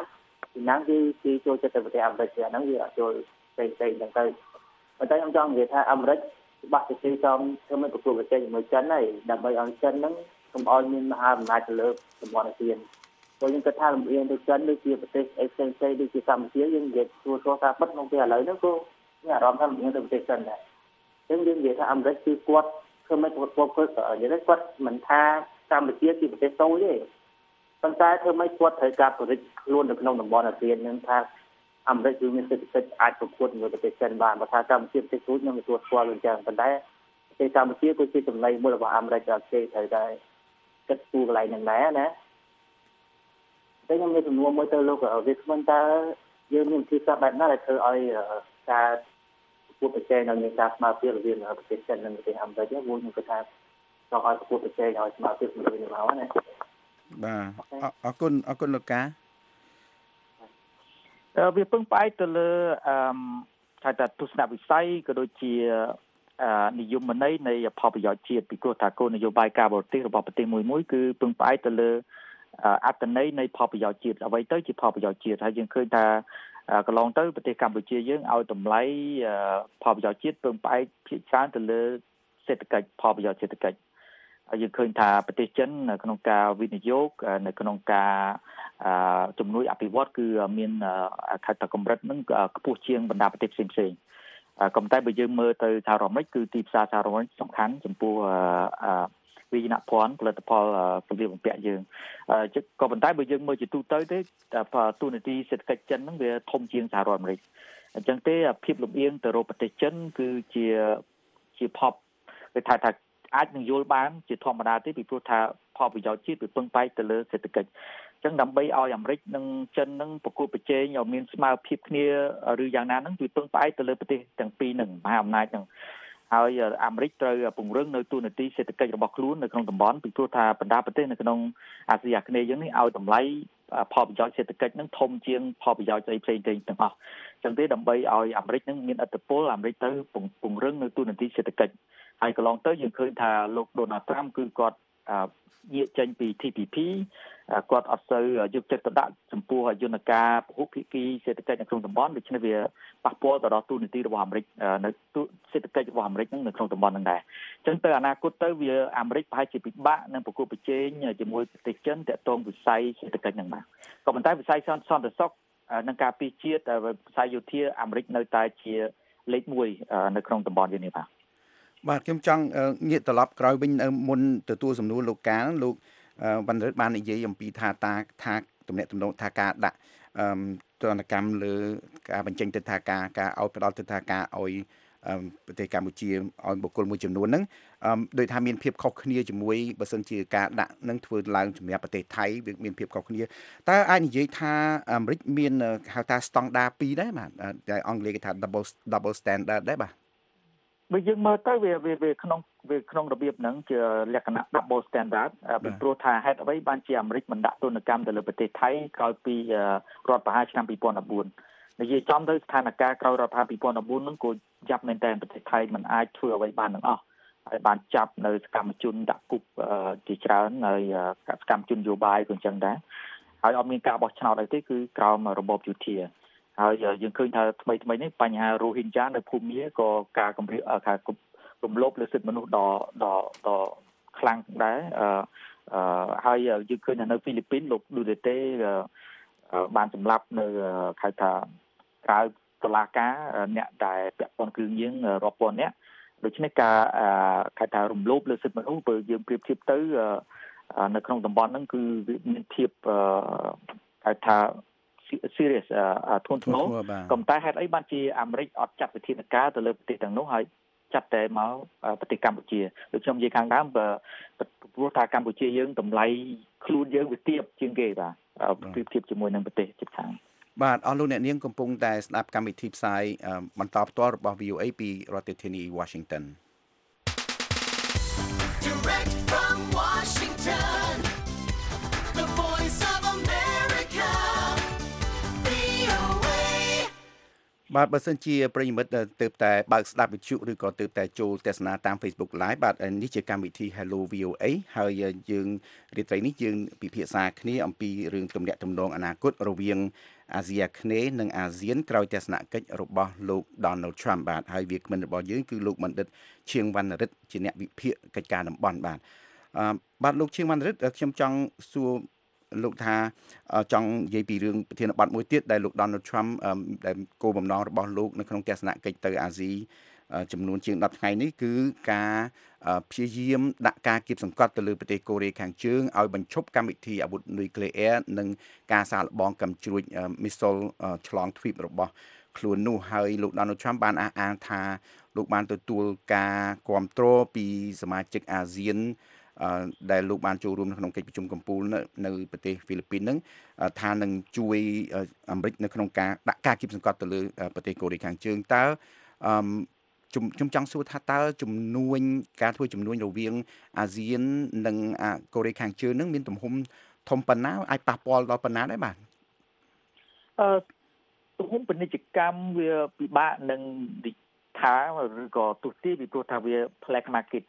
ពីណាគឺចូលចិត្តទៅប្រទេសអាមេរិកហ្នឹងវាអត់ចូលទៅហ្នឹងទៅប៉ុន្តែខ្ញុំចង់និយាយថាអាមេរិកច្បាស់ទៅទីចំធ្វើមិនប្រកួតប្រជែងជាមួយចិនហើយដើម្បីឲ្យចិនហ្នឹងកុំឲ្យមានមហាអំណាចទៅលើតំបន់អាស៊ានព្រោះយើងគិតថាលំអៀងទៅចិនដូចជាប្រទេសអេផ្សេងដូចជាកម្ពុជាយើងនិយាយធ្វើថាបិទក្នុងពេលឥឡូវហ្នឹងក៏មានអារម្មណ៍ថាលំអៀងទៅប្រទេសចិនដែរអញ្ចឹងយើងនិយាយថាអាមេរិកគឺគាត់ធ្វើមិនប្រកួតនិយាយថាគាត់មិនថាកម្ពុជាជាប្រទេសតូចទេប៉ុន្តែធ្វើមិនគាត់ត្រូវការប្រតិបត្តិខ្លួននៅក្នុងតំបន់អាស៊ាននឹងថាអាមេរិកគឺមានសិទ្ធិអាចប្រកួតជាមួយប្រទេសចិនបានបើថាកម្ពុជាប្រទេសទូចនឹងទទួលស្គាល់ដូចចឹងប៉ុន្តែប្រទេសកម្ពុជាគឺជាចំណៃមួយរបស់អាមេរិកដែលគេត្រូវតែគិតគូរកន្លែងហ្នឹងដែរណាតែខ្ញុំមានសំណួរមួយទៅលោកវាគ្មិនតើយើងមានវិធីសាស្ត្របែបណាដែលធ្វើឲ្យការប្រកួតប្រជែងនៅមានការស្មារតីរវាងប្រទេសចិននិងប្រទេសអាមេរិកហ្នឹងខ្ញុំគិតថាចង់ឲ្យប្រកួតប្រជែងឲ្យស្មារតីរវាងមកណាបាទអរគុណលោកកាវាពឹងផ្អែកទៅលើថាទស្សនវិស័យក៏ដូចជានិយមន័យនៃផលប្រយោជន៍ជាតិពីព្រោះថាគោលនយោបាយការបរទេសរបស់ប្រទេសមួយគឺពឹងផ្អែកទៅលើអត្ថន័យនៃផលប្រយោជន៍ជាតិអ្វីទៅជាផលប្រយោជន៍ជាតិហើយយើងឃើញថាកន្លងទៅប្រទេសកម្ពុជាយើងឲ្យតម្លៃផលប្រយោជន៍ជាតិពឹងផ្អែកភាគច្រើនទៅលើសេដ្ឋកិច្ចផលប្រយោជន៍សេដ្ឋកិច្ចហើយយើងឃើញថាប្រទេសចិននៅក្នុងការវិនិយោគនៅក្នុងការជំនួយអភិវឌ្ឍគឺមានខិតតកម្រិតនឹងខ្ពស់ជាងបណ្ដាប្រទេសផ្សេងៗក៏តែបើយើងមើលទៅសហរដ្ឋអាមេរិកគឺទីផ្សារសហរដ្ឋអាមេរិកសំខាន់ចំពោះវិញ្ញាណភ័ណ្ឌផលិតផលសម្លៀកបំពាក់យើងក៏ប៉ុន្តែបើយើងមើលជាទូទៅទេទូនាទីសេដ្ឋកិច្ចចិនហ្នឹងវាធំជាងសហរដ្ឋអាមេរិកអញ្ចឹងទេភាពលំអៀងទៅរកប្រទេសចិនគឺជាផលគេថាអាចនឹងយល់បានជាធម្មតាទេពីព្រោះថាផលប្រយោជន៍ជាតិវាពឹងផ្អែកទៅលើសេដ្ឋកិច្ចអញ្ចឹងដើម្បីឲ្យអាមេរិកនិងចិននឹងប្រកួតប្រជែងឲ្យមានស្មារតីគ្នាឬយ៉ាងណាហ្នឹងគឺពឹងផ្អែកទៅលើប្រទេសទាំងពីរហ្នឹងមហាអំណាចហ្នឹងហើយអាមេរិកត្រូវពង្រឹងនៅទូនាទីសេដ្ឋកិច្ចរបស់ខ្លួននៅក្នុងតំបន់ពីព្រោះថាបណ្ដាប្រទេសនៅក្នុងអាស៊ីអាគ្នេយ៍យើងនេះឲ្យតម្លៃផលប្រយោជន៍សេដ្ឋកិច្ចហ្នឹងធំជាងផលប្រយោជន៍ផ្សេងៗទាំងអស់អញ្ចឹងទេដើម្បីឲ្យអាមេរិកហ្នឹងមានឥទ្ធិពលអាមេរិកទៅពង្រឹងនៅទូនាទីសេដ្ឋកិច្ចហើយកន្លងទៅយើងឃើញថាលោក Donald Trump គឺគាត់ងាកចេញពី TPP គាត់អត់សូវយកចិត្តទុកដាក់ចំពោះយន្តការពហុភាគីសេដ្ឋកិច្ចនៅក្នុងតំបន់ដូច្នេះវាប៉ះពាល់ទៅដល់ទូនាទីរបស់អាមេរិកនៅសេដ្ឋកិច្ចរបស់អាមេរិកហ្នឹងនៅក្នុងតំបន់ហ្នឹងដែរអញ្ចឹងទៅអនាគតទៅវាអាមេរិកប្រហែលជាពិបាកនឹងប្រកួតប្រជែងជាមួយប្រទេសចិនទាក់ទងវិស័យសេដ្ឋកិច្ចហ្នឹងបាទក៏ប៉ុន្តែវិស័យសន្តិសុខនិងការពារជាតិវិស័យយោធាអាមេរិកនៅតែជាលេខ1នៅក្នុងតំបន់យើងនេះបាទខ្ញុំចង់ងាកត្រឡប់ក្រោយវិញមុនទទួលសំណួរលោកកាលលោកវណ្ណរិទ្ធបាននិយាយអំពីថាទំនាក់ទំនងថាការដាក់ទណ្ឌកម្មលើការបញ្ចេញទិដ្ឋាការការឲ្យផ្ដល់ទិដ្ឋាការឲ្យប្រទេសកម្ពុជាឲ្យបុគ្គលមួយចំនួនហ្នឹងដោយថាមានភាពខុសគ្នាជាមួយបើសិនជាការដាក់នឹងធ្វើឡើងសម្រាប់ប្រទេសថៃវាមានភាពខុសគ្នាតើអាចនិយាយថាអាមេរិកមានហៅថាស្តង់ដារ2ដែរបាទតែអង់គ្លេសគេថា double standard ដែរបាទបើយើងមើលទៅវាក្នុងរបៀបហ្នឹងជាលក្ខណៈ double standard ពីព្រោះថាហេតុអ្វីបានជាអាមេរិកមិនដាក់ទណ្ឌកម្មទៅលើប្រទេសថៃក្រោយពីរដ្ឋប្រហារឆ្នាំ2014និយាយចំទៅស្ថានភាពក្រោយរដ្ឋប្រហារ2014ហ្នឹងក៏ចាប់មែនតើប្រទេសថៃមិនអាចធ្វើអ្វីបានទាំងអស់ហើយបានចាប់នៅសកម្មជនដាក់គុកជាច្រើនហើយសកម្មជននយោបាយក៏អញ្ចឹងដែរហើយអត់មានការបោះឆ្នោតអីទេគឺក្រោមរបបយោធាហើយយើងឃើញថាថ្មីនេះបញ្ហារ៉ូហីនយ៉ានៅភូមាក៏ការគំរាមរំលោភលើសិទ្ធិមនុស្សដ៏ខ្លាំងដែរហើយយើងឃើញថានៅហ្វីលីពីនលោកឌូដេតេបានសម្លាប់នៅហៅថាក្រៅតុលាការអ្នកដែលពាក់ព័ន្ធគ្រឿងញៀនរាប់ពាន់នាក់ដូច្នេះការហៅថារំលោភលើសិទ្ធិមនុស្សបើយើងប្រៀបធៀបទៅនៅក្នុងតំបន់ហ្នឹងគឺមានភាពហៅថាserious ធ្ងន់ធ្ងរក៏តែហេតុអីបានជាអាមេរិកអត់ចាត់វិធានការទៅលើប្រទេសទាំងនោះហើយចាត់តែមកប្រទេសកម្ពុជាដូចខ្ញុំនិយាយខាងដើមព្រោះថាកម្ពុជាយើងតម្លៃខ្លួនយើងវាទាបជាងគេបាទប្រៀបធៀបជាមួយនឹងប្រទេសជិតខាងបាទអស់លោកអ្នកនាងកំពុងតែស្ដាប់កម្មវិធីផ្សាយបន្តផ្ទាល់របស់ VOA ពីរដ្ឋធានី Washington Direct from Washington The Voice of America បាទបើសិនជាប្រិយមិត្តទើបតែបើកស្ដាប់វិទ្យុឬក៏ទើបតែចូលទស្សនាតាម Facebook Live បាទនេះជាកម្មវិធី Hello VOA ហើយយើងរាត្រីនេះយើងពិភាក្សាគ្នាអំពីរឿងទំនាក់ទំនងអនាគតរវាងអាស៊ីអាគ្នេយ៍និងអាស៊ានក្រោយទស្សនកិច្ចរបស់លោក Donald Trump បាទហើយវាគ្មិនរបស់យើងគឺលោកបណ្ឌិតឈៀងវណ្ណរិទ្ធជាអ្នកវិភាគកិច្ចការតំបន់បាទលោកឈៀងវណ្ណរិទ្ធខ្ញុំចង់សួរលោកថាចង់និយាយពីរឿងប្រធានបទមួយទៀតដែលលោក Donald Trump ដែលគោលបំណងរបស់លោកនៅក្នុងទស្សនកិច្ចទៅអាស៊ីចំនួនជាង10ថ្ងៃនេះគឺការព្យាយាមដាក់ការគៀបសង្កត់ទៅលើប្រទេសកូរ៉េខាងជើងឲ្យបញ្ឈប់កម្មវិធីអាវុធនុយក្លេអ៊ែរនិងការសាកល្បងកាំជ្រួចមីសុលឆ្លងទ្វីបរបស់ខ្លួននោះហើយលោក Donald Trump បានអះអាងថាលោកបានទទួលការគាំទ្រពីសមាជិកអាស៊ានដែលលោកបានចូលរួមនៅក្នុងកិច្ចប្រជុំកំពូលនៅប្រទេសហ្វីលីពីនហ្នឹងថានឹងជួយអាមេរិកនៅក្នុងការដាក់ការគៀបសង្កត់ទៅលើប្រទេសកូរ៉េខាងជើងតើខ្ញុំចង់សួរថាតើការធ្វើជំនួញរវាងអាស៊ាននិងកូរ៉េខាងជើងនឹងមានទំហំធំប៉ុណ្ណាអាចប៉ះពាល់ដល់ប៉ុណ្ណាដែរបាទទំហំពាណិជ្ជកម្មវាពិបាកនឹងថាឬក៏ទស្សទីពីព្រោះថាវា black market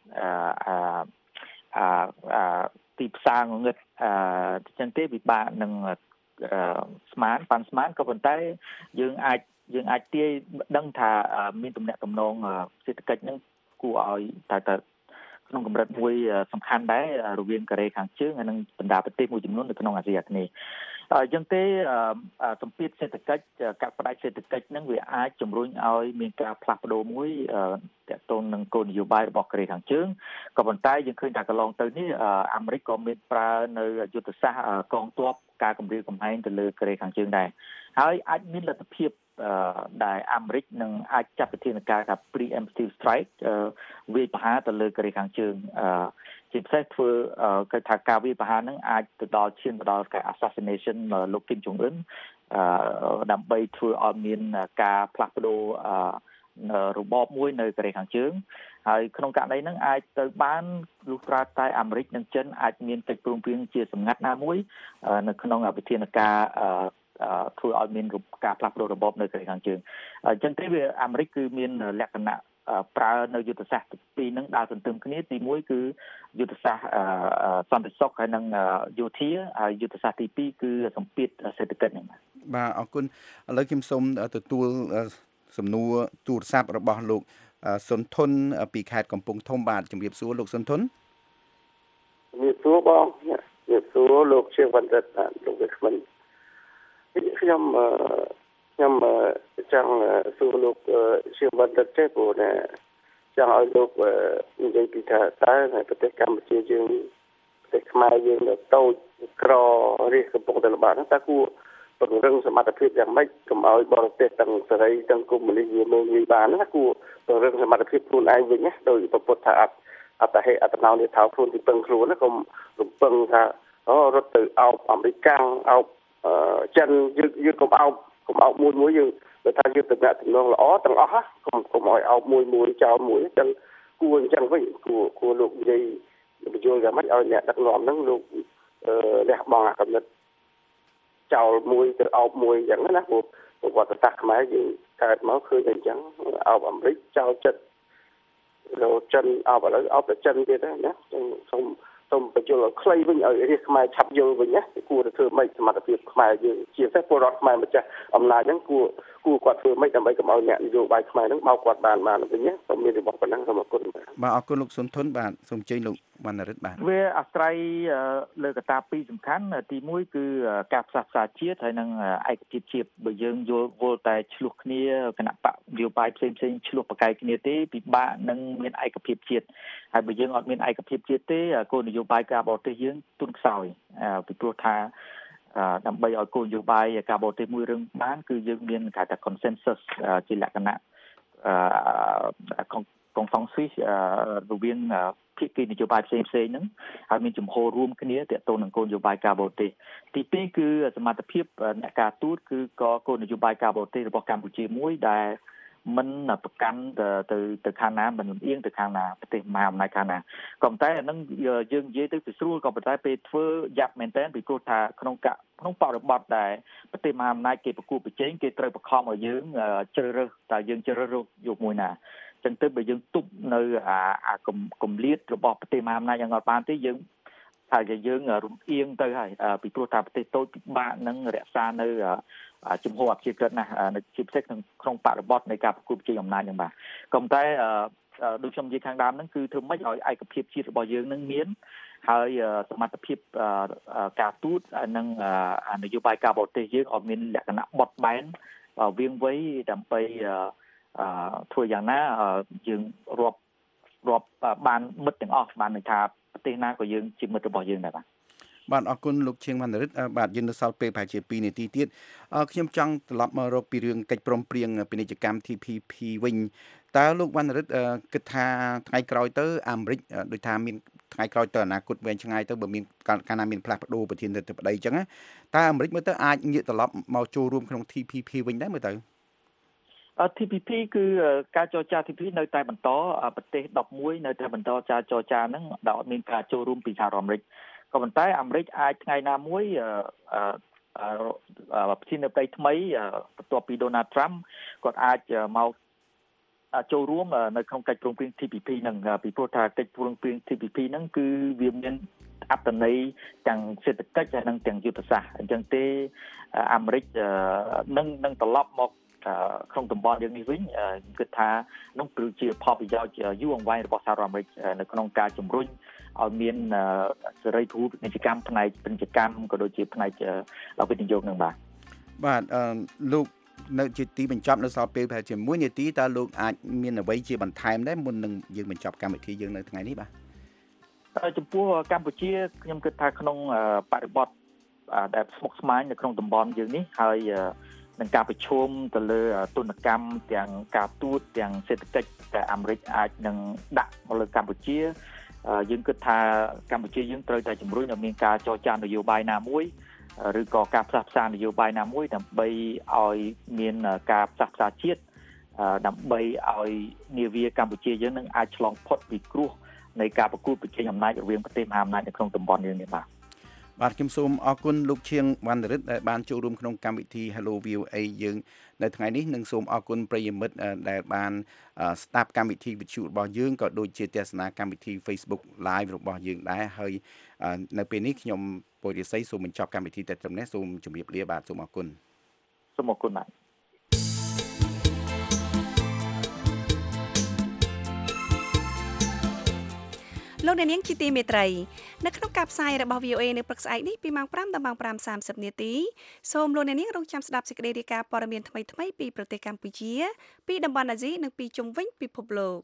ទីផ្សារងងឹតចឹងទេពិបាកនឹងស្មានប៉ាន់ស្មានក៏ប៉ុន្តែយើងអាចទាយដឹងថាមានទំនាក់ទំនងសេដ្ឋកិច្ចហ្នឹងគួរឲ្យតែក្នុងកម្រិតមួយសំខាន់ដែររវាងកូរ៉េខាងជើងហើយនិងបណ្ដាប្រទេសមួយចំនួននៅក្នុងអាស៊ីអាគ្នេយ៍អញ្ចឹងទេសម្ពាធសេដ្ឋកិច្ចកាត់ផ្ដាច់សេដ្ឋកិច្ចហ្នឹងវាអាចជំរុញឲ្យមានការផ្លាស់ប្ដូរមួយទាក់ទងនឹងគោលនយោបាយរបស់កូរ៉េខាងជើងក៏ប៉ុន្តែយើងឃើញថាកន្លងទៅនេះអាមេរិកក៏មានប្រើនៅយុទ្ធសាស្ត្រកងទ័ពការគម្រាមកំហែងទៅលើកូរ៉េខាងជើងដែរហើយអាចមានលទ្ធភាពដែលអាមេរិកនឹងអាចចាត់វិធានការថា preemptive strike វាយប្រហារទៅលើកូរ៉េខាងជើងជាពិសេសធ្វើគេថាការវាយប្រហារហ្នឹងអាចទៅដល់ឈានទៅដល់ការ assassination លោកគីមចុងអ៊ុនដើម្បីធ្វើឲ្យមានការផ្លាស់ប្ដូររបបមួយនៅកូរ៉េខាងជើងហើយក្នុងករណីហ្នឹងអាចទៅបានលុះត្រាតែអាមេរិកនិងចិនអាចមានកិច្ចព្រមព្រៀងជាសម្ងាត់ណាមួយនៅក្នុងវិធានការធ្វើឲ្យមានការផ្លាស់ប្ដូររបបនៅកូរ៉េខាងជើងអញ្ចឹងទេវាអាមេរិកគឺមានលក្ខណៈប្រើនៅយុទ្ធសាស្ត្រពីរហ្នឹងដើរទន្ទឹមគ្នាទី1គឺយុទ្ធសាស្ត្រសន្តិសុខហើយនិងយោធាហើយយុទ្ធសាស្ត្រទី2គឺសម្ពាធសេដ្ឋកិច្ចហ្នឹងបាទអរគុណឥឡូវខ្ញុំសូមទទួលសំណួរទូរស័ព្ទរបស់លោកសុនធុនពីខេត្តកំពង់ធំបាទជំរាបសួរលោកសុនធុនជំរាបសួរបងជំរាបសួរលោកជាបណ្ឌិតលោកវិក្កាមខ្ញុំចង់សួរលោកជាបណ្ឌិតទេព្រោះចង់ឲ្យលោកនិយាយពីថាតើនៅប្រទេសកម្ពុជាយើងប្រទេសខ្មែរយើងនៅតូចក្ររាជកំពុងតែលំបាកហ្នឹងតើគួរពង្រឹងសមត្ថភាពយ៉ាងម៉េចកុំឲ្យបរទេសទាំងសេរីទាំងកុម្មុយនីសវាមើលងាយបានណាគួរពង្រឹងសមត្ថភាពខ្លួនឯងវិញណាដោយពុទ្ធថាអត្តហេអត្តនោនេះថោខ្លួនទីពឹងខ្លួនណាកុំរំពឹងថារត់ទៅអោបអាមេរិកកាំងអោបចិនយើងកុំអោបមួយយើងបើថាយើងតំណែងល្អទាំងអស់កុំឲ្យអោបមួយចោលមួយអញ្ចឹងគួរអញ្ចឹងវិញគួរលោកនិយាយបញ្យល់យ៉ាងម៉េចឲ្យអ្នកដឹកនាំហ្នឹងលោកលះបង់អាកំណត់ចោលមួយទៅអោបមួយអញ្ចឹងណាព្រោះវត្តសាស្ត្រខ្មែរយើងកើតមកឃើញតែអញ្ចឹងអោបអាមេរិកចោលចិត្តលោកចិនអោបឥឡូវអោបតែចិនទៀតណាសូមបញ្យល់ឲ្យខ្លីវិញឲ្យរាជខ្មែរឆាប់យល់វិញណាគួរទៅធ្វើម៉េចសមត្ថភាពខ្មែរយើងជាពិសេសពលរដ្ឋខ្មែរម្ចាស់អំណាចហ្នឹងគួរគាត់ធ្វើម៉េចដើម្បីកុំឲ្យអ្នកនយោបាយខ្មែរហ្នឹងបោកគាត់បានវិញណាសូមមានរបស់ប៉ុណ្ណឹងសូមអរគុណបាទអរគុណលោកសុនធុនបាទសូមអញ្ជើញលោកវណ្ណរិទ្ធបាទវាអាស្រ័យលើកត្តាពីរសំខាន់ទី1គឺការផ្សះផ្សាជាតិហើយនិងឯកភាពជាតិបើយើងយល់វល់តែឆ្លោះគ្នាគណៈបកនយោបាយផ្សេងឆ្លោះប្រកែកគ្នាទេពិបាកនឹងមានឯកភាពជាតិហើយបើយើងអត់មានឯកភាពជាតិទេគោលនយោបាយការបរទេសយើងទុនខ្សោយពីព្រោះថាដើម្បីឲ្យគោលនយោបាយការបរទេសមួយរឹងបានគឺយើងមានគេថា consensus ជាលក្ខណៈconsensus រវាងភាគីនយោបាយផ្សេងហ្នឹងហើយមានជំហររួមគ្នាទាក់ទងនឹងគោលនយោបាយការបរទេសទី2គឺសមត្ថភាពអ្នកការទូតគឺក៏គោលនយោបាយការបរទេសរបស់កម្ពុជាមួយដែលមិនប្រកាន់ទៅខាងណាមិនលំអៀងទៅខាងណាប្រទេសមហាអំណាចខាងណាក៏ប៉ុន្តែអានឹងយើងនិយាយទៅស្រួលក៏ប៉ុន្តែពេលធ្វើយ៉ាប់មែនតើពីព្រោះថាក្នុងបរិបទដែលប្រទេសមហាអំណាចគេប្រគួតប្រជែងគេត្រូវបង្ខំឲ្យយើងជ្រើសរើសតើយើងជ្រើសរើសយកមួយណាចឹងទៅបើយើងទប់នៅគម្លាតរបស់ប្រទេសមហាអំណាចយ៉ាងអត់បានទេយើងហើយយើងរំអៀងទៅហើយពីព្រោះថាប្រទេសតូចពិបាកនឹងរក្សានៅជំហរអព្យាក្រឹតណាស់នៅជាពិសេសក្នុងបរិបទនៃការប្រគល់ប្រជាអំណាចហ្នឹងបាទក៏ប៉ុន្តែដូចខ្ញុំនិយាយខាងដើមហ្នឹងគឺធ្វើម៉េចឲ្យឯកភាពជាតិរបស់យើងនឹងមានហើយសមត្ថភាពការទូតនិងនយោបាយការបរទេសយើងឲ្យមានលក្ខណៈបត់បែនវាងវៃដើម្បីធ្វើយ៉ាងណាយើងរាប់បានមិត្តទាំងអស់បានន័យថាប្រទេសណាក៏យើងជាមិត្តរបស់យើងដែរបាទអរគុណលោកឈៀងវណ្ណរិទ្ធបាទយើងនៅសល់ពេលប្រហែលជា2នាទីទៀតខ្ញុំចង់ត្រឡប់មករកពីរឿងកិច្ចព្រមព្រៀងពាណិជ្ជកម្ម TPP វិញតើលោកវណ្ណរិទ្ធគិតថាថ្ងៃក្រោយទៅអាមេរិកដូចថាមានថ្ងៃក្រោយទៅអនាគតវែងឆ្ងាយទៅបើមានកាលណាមានផ្លាស់ប្ដូរប្រធានាធិបតីអញ្ចឹងតើអាមេរិកមើលទៅអាចងាកត្រឡប់មកចូលរួមក្នុង TPP វិញដែរមើលទៅ TPP គឺការចរចា TPP នៅតែបន្តប្រទេស11នៅតែបន្តការចរចាហ្នឹងដោយអត់មានការចូលរួមពីសហរដ្ឋអាមេរិកក៏ប៉ុន្តែអាមេរិកអាចថ្ងៃណាមួយប្រធានាធិបតីថ្មីបន្ទាប់ពី Donald Trump គាត់អាចមកចូលរួមនៅក្នុងកិច្ចព្រមព្រៀង TPP ហ្នឹងពីព្រោះថាកិច្ចព្រមព្រៀង TPP ហ្នឹងគឺវាមានអត្ថន័យទាំងសេដ្ឋកិច្ចហើយនិងទាំងយុទ្ធសាស្ត្រអញ្ចឹងទេអាមេរិកនឹងត្រឡប់មកក្នុងតំបន់យើងនេះវិញគិតថានោះគឺជាផលប្រយោជន៍យូរអង្វែងរបស់សហរដ្ឋអាមេរិកនៅក្នុងការជំរុញឲ្យមានសេរីភូមិពាណិជ្ជកម្មផ្នែកពាណិជ្ជកម្មក៏ដូចជាផ្នែកវិនិយោគនឹងបាទលោកនៅជាទីបញ្ចប់នៅសល់ពេលប្រហែលជា1នាទីតើលោកអាចមានអ្វីជាបន្ថែមដែរមុននឹងយើងបញ្ចប់កម្មវិធីយើងនៅថ្ងៃនេះបាទចំពោះកម្ពុជាខ្ញុំគិតថាក្នុងបរិបទដែលស្មុគស្មាញនៅក្នុងតំបន់យើងនេះហើយនឹងការប្រឈមទៅលើទុនកម្មទាំងការទូតទាំងសេដ្ឋកិច្ចដែលអាមេរិកអាចនឹងដាក់មកលើកម្ពុជាយើងគិតថាកម្ពុជាយើងត្រូវតែជំរុញឲ្យមានការចរចានយោបាយណាមួយឬក៏ការផ្សះផ្សានយោបាយណាមួយដើម្បីឲ្យមានការផ្សះផ្សាជាតិដើម្បីឲ្យនាវាកម្ពុជាយើងនឹងអាចឆ្លងផុតពីគ្រោះនៃការប្រកួតប្រជែងអំណាចរវាងប្រទេសមហាអំណាចនៅក្នុងតំបន់យើងនេះបាទខ្ញុំសូមអរគុណលោកឈៀងវណ្ណរិទ្ធដែលបានចូលរួមក្នុងកម្មវិធី Hello VOA យើងនៅថ្ងៃនេះនិងសូមអរគុណប្រិយមិត្តដែលបានស្ដាប់កម្មវិធីវិទ្យុរបស់យើងក៏ដូចជាទស្សនាកម្មវិធី Facebook Live របស់យើងដែរហើយនៅពេលនេះខ្ញុំពុយរិស័យសូមបញ្ចប់កម្មវិធីតែត្រឹមនេះសូមជម្រាបលាបាទសូមអរគុណបាទលោកអ្នកនាងជាទីមេត្រីនៅក្នុងការផ្សាយរបស់ VOA នៅព្រឹកស្អែកនេះពីម៉ោង5ដល់ម៉ោង5:30នាទីសូមលោកអ្នកនាងរងចាំស្ដាប់សេចក្តីរាយការណ៍ព័ត៌មានថ្មីៗពីប្រទេសកម្ពុជាពីតំបន់អាស៊ីនិងពីជុំវិញពិភពលោក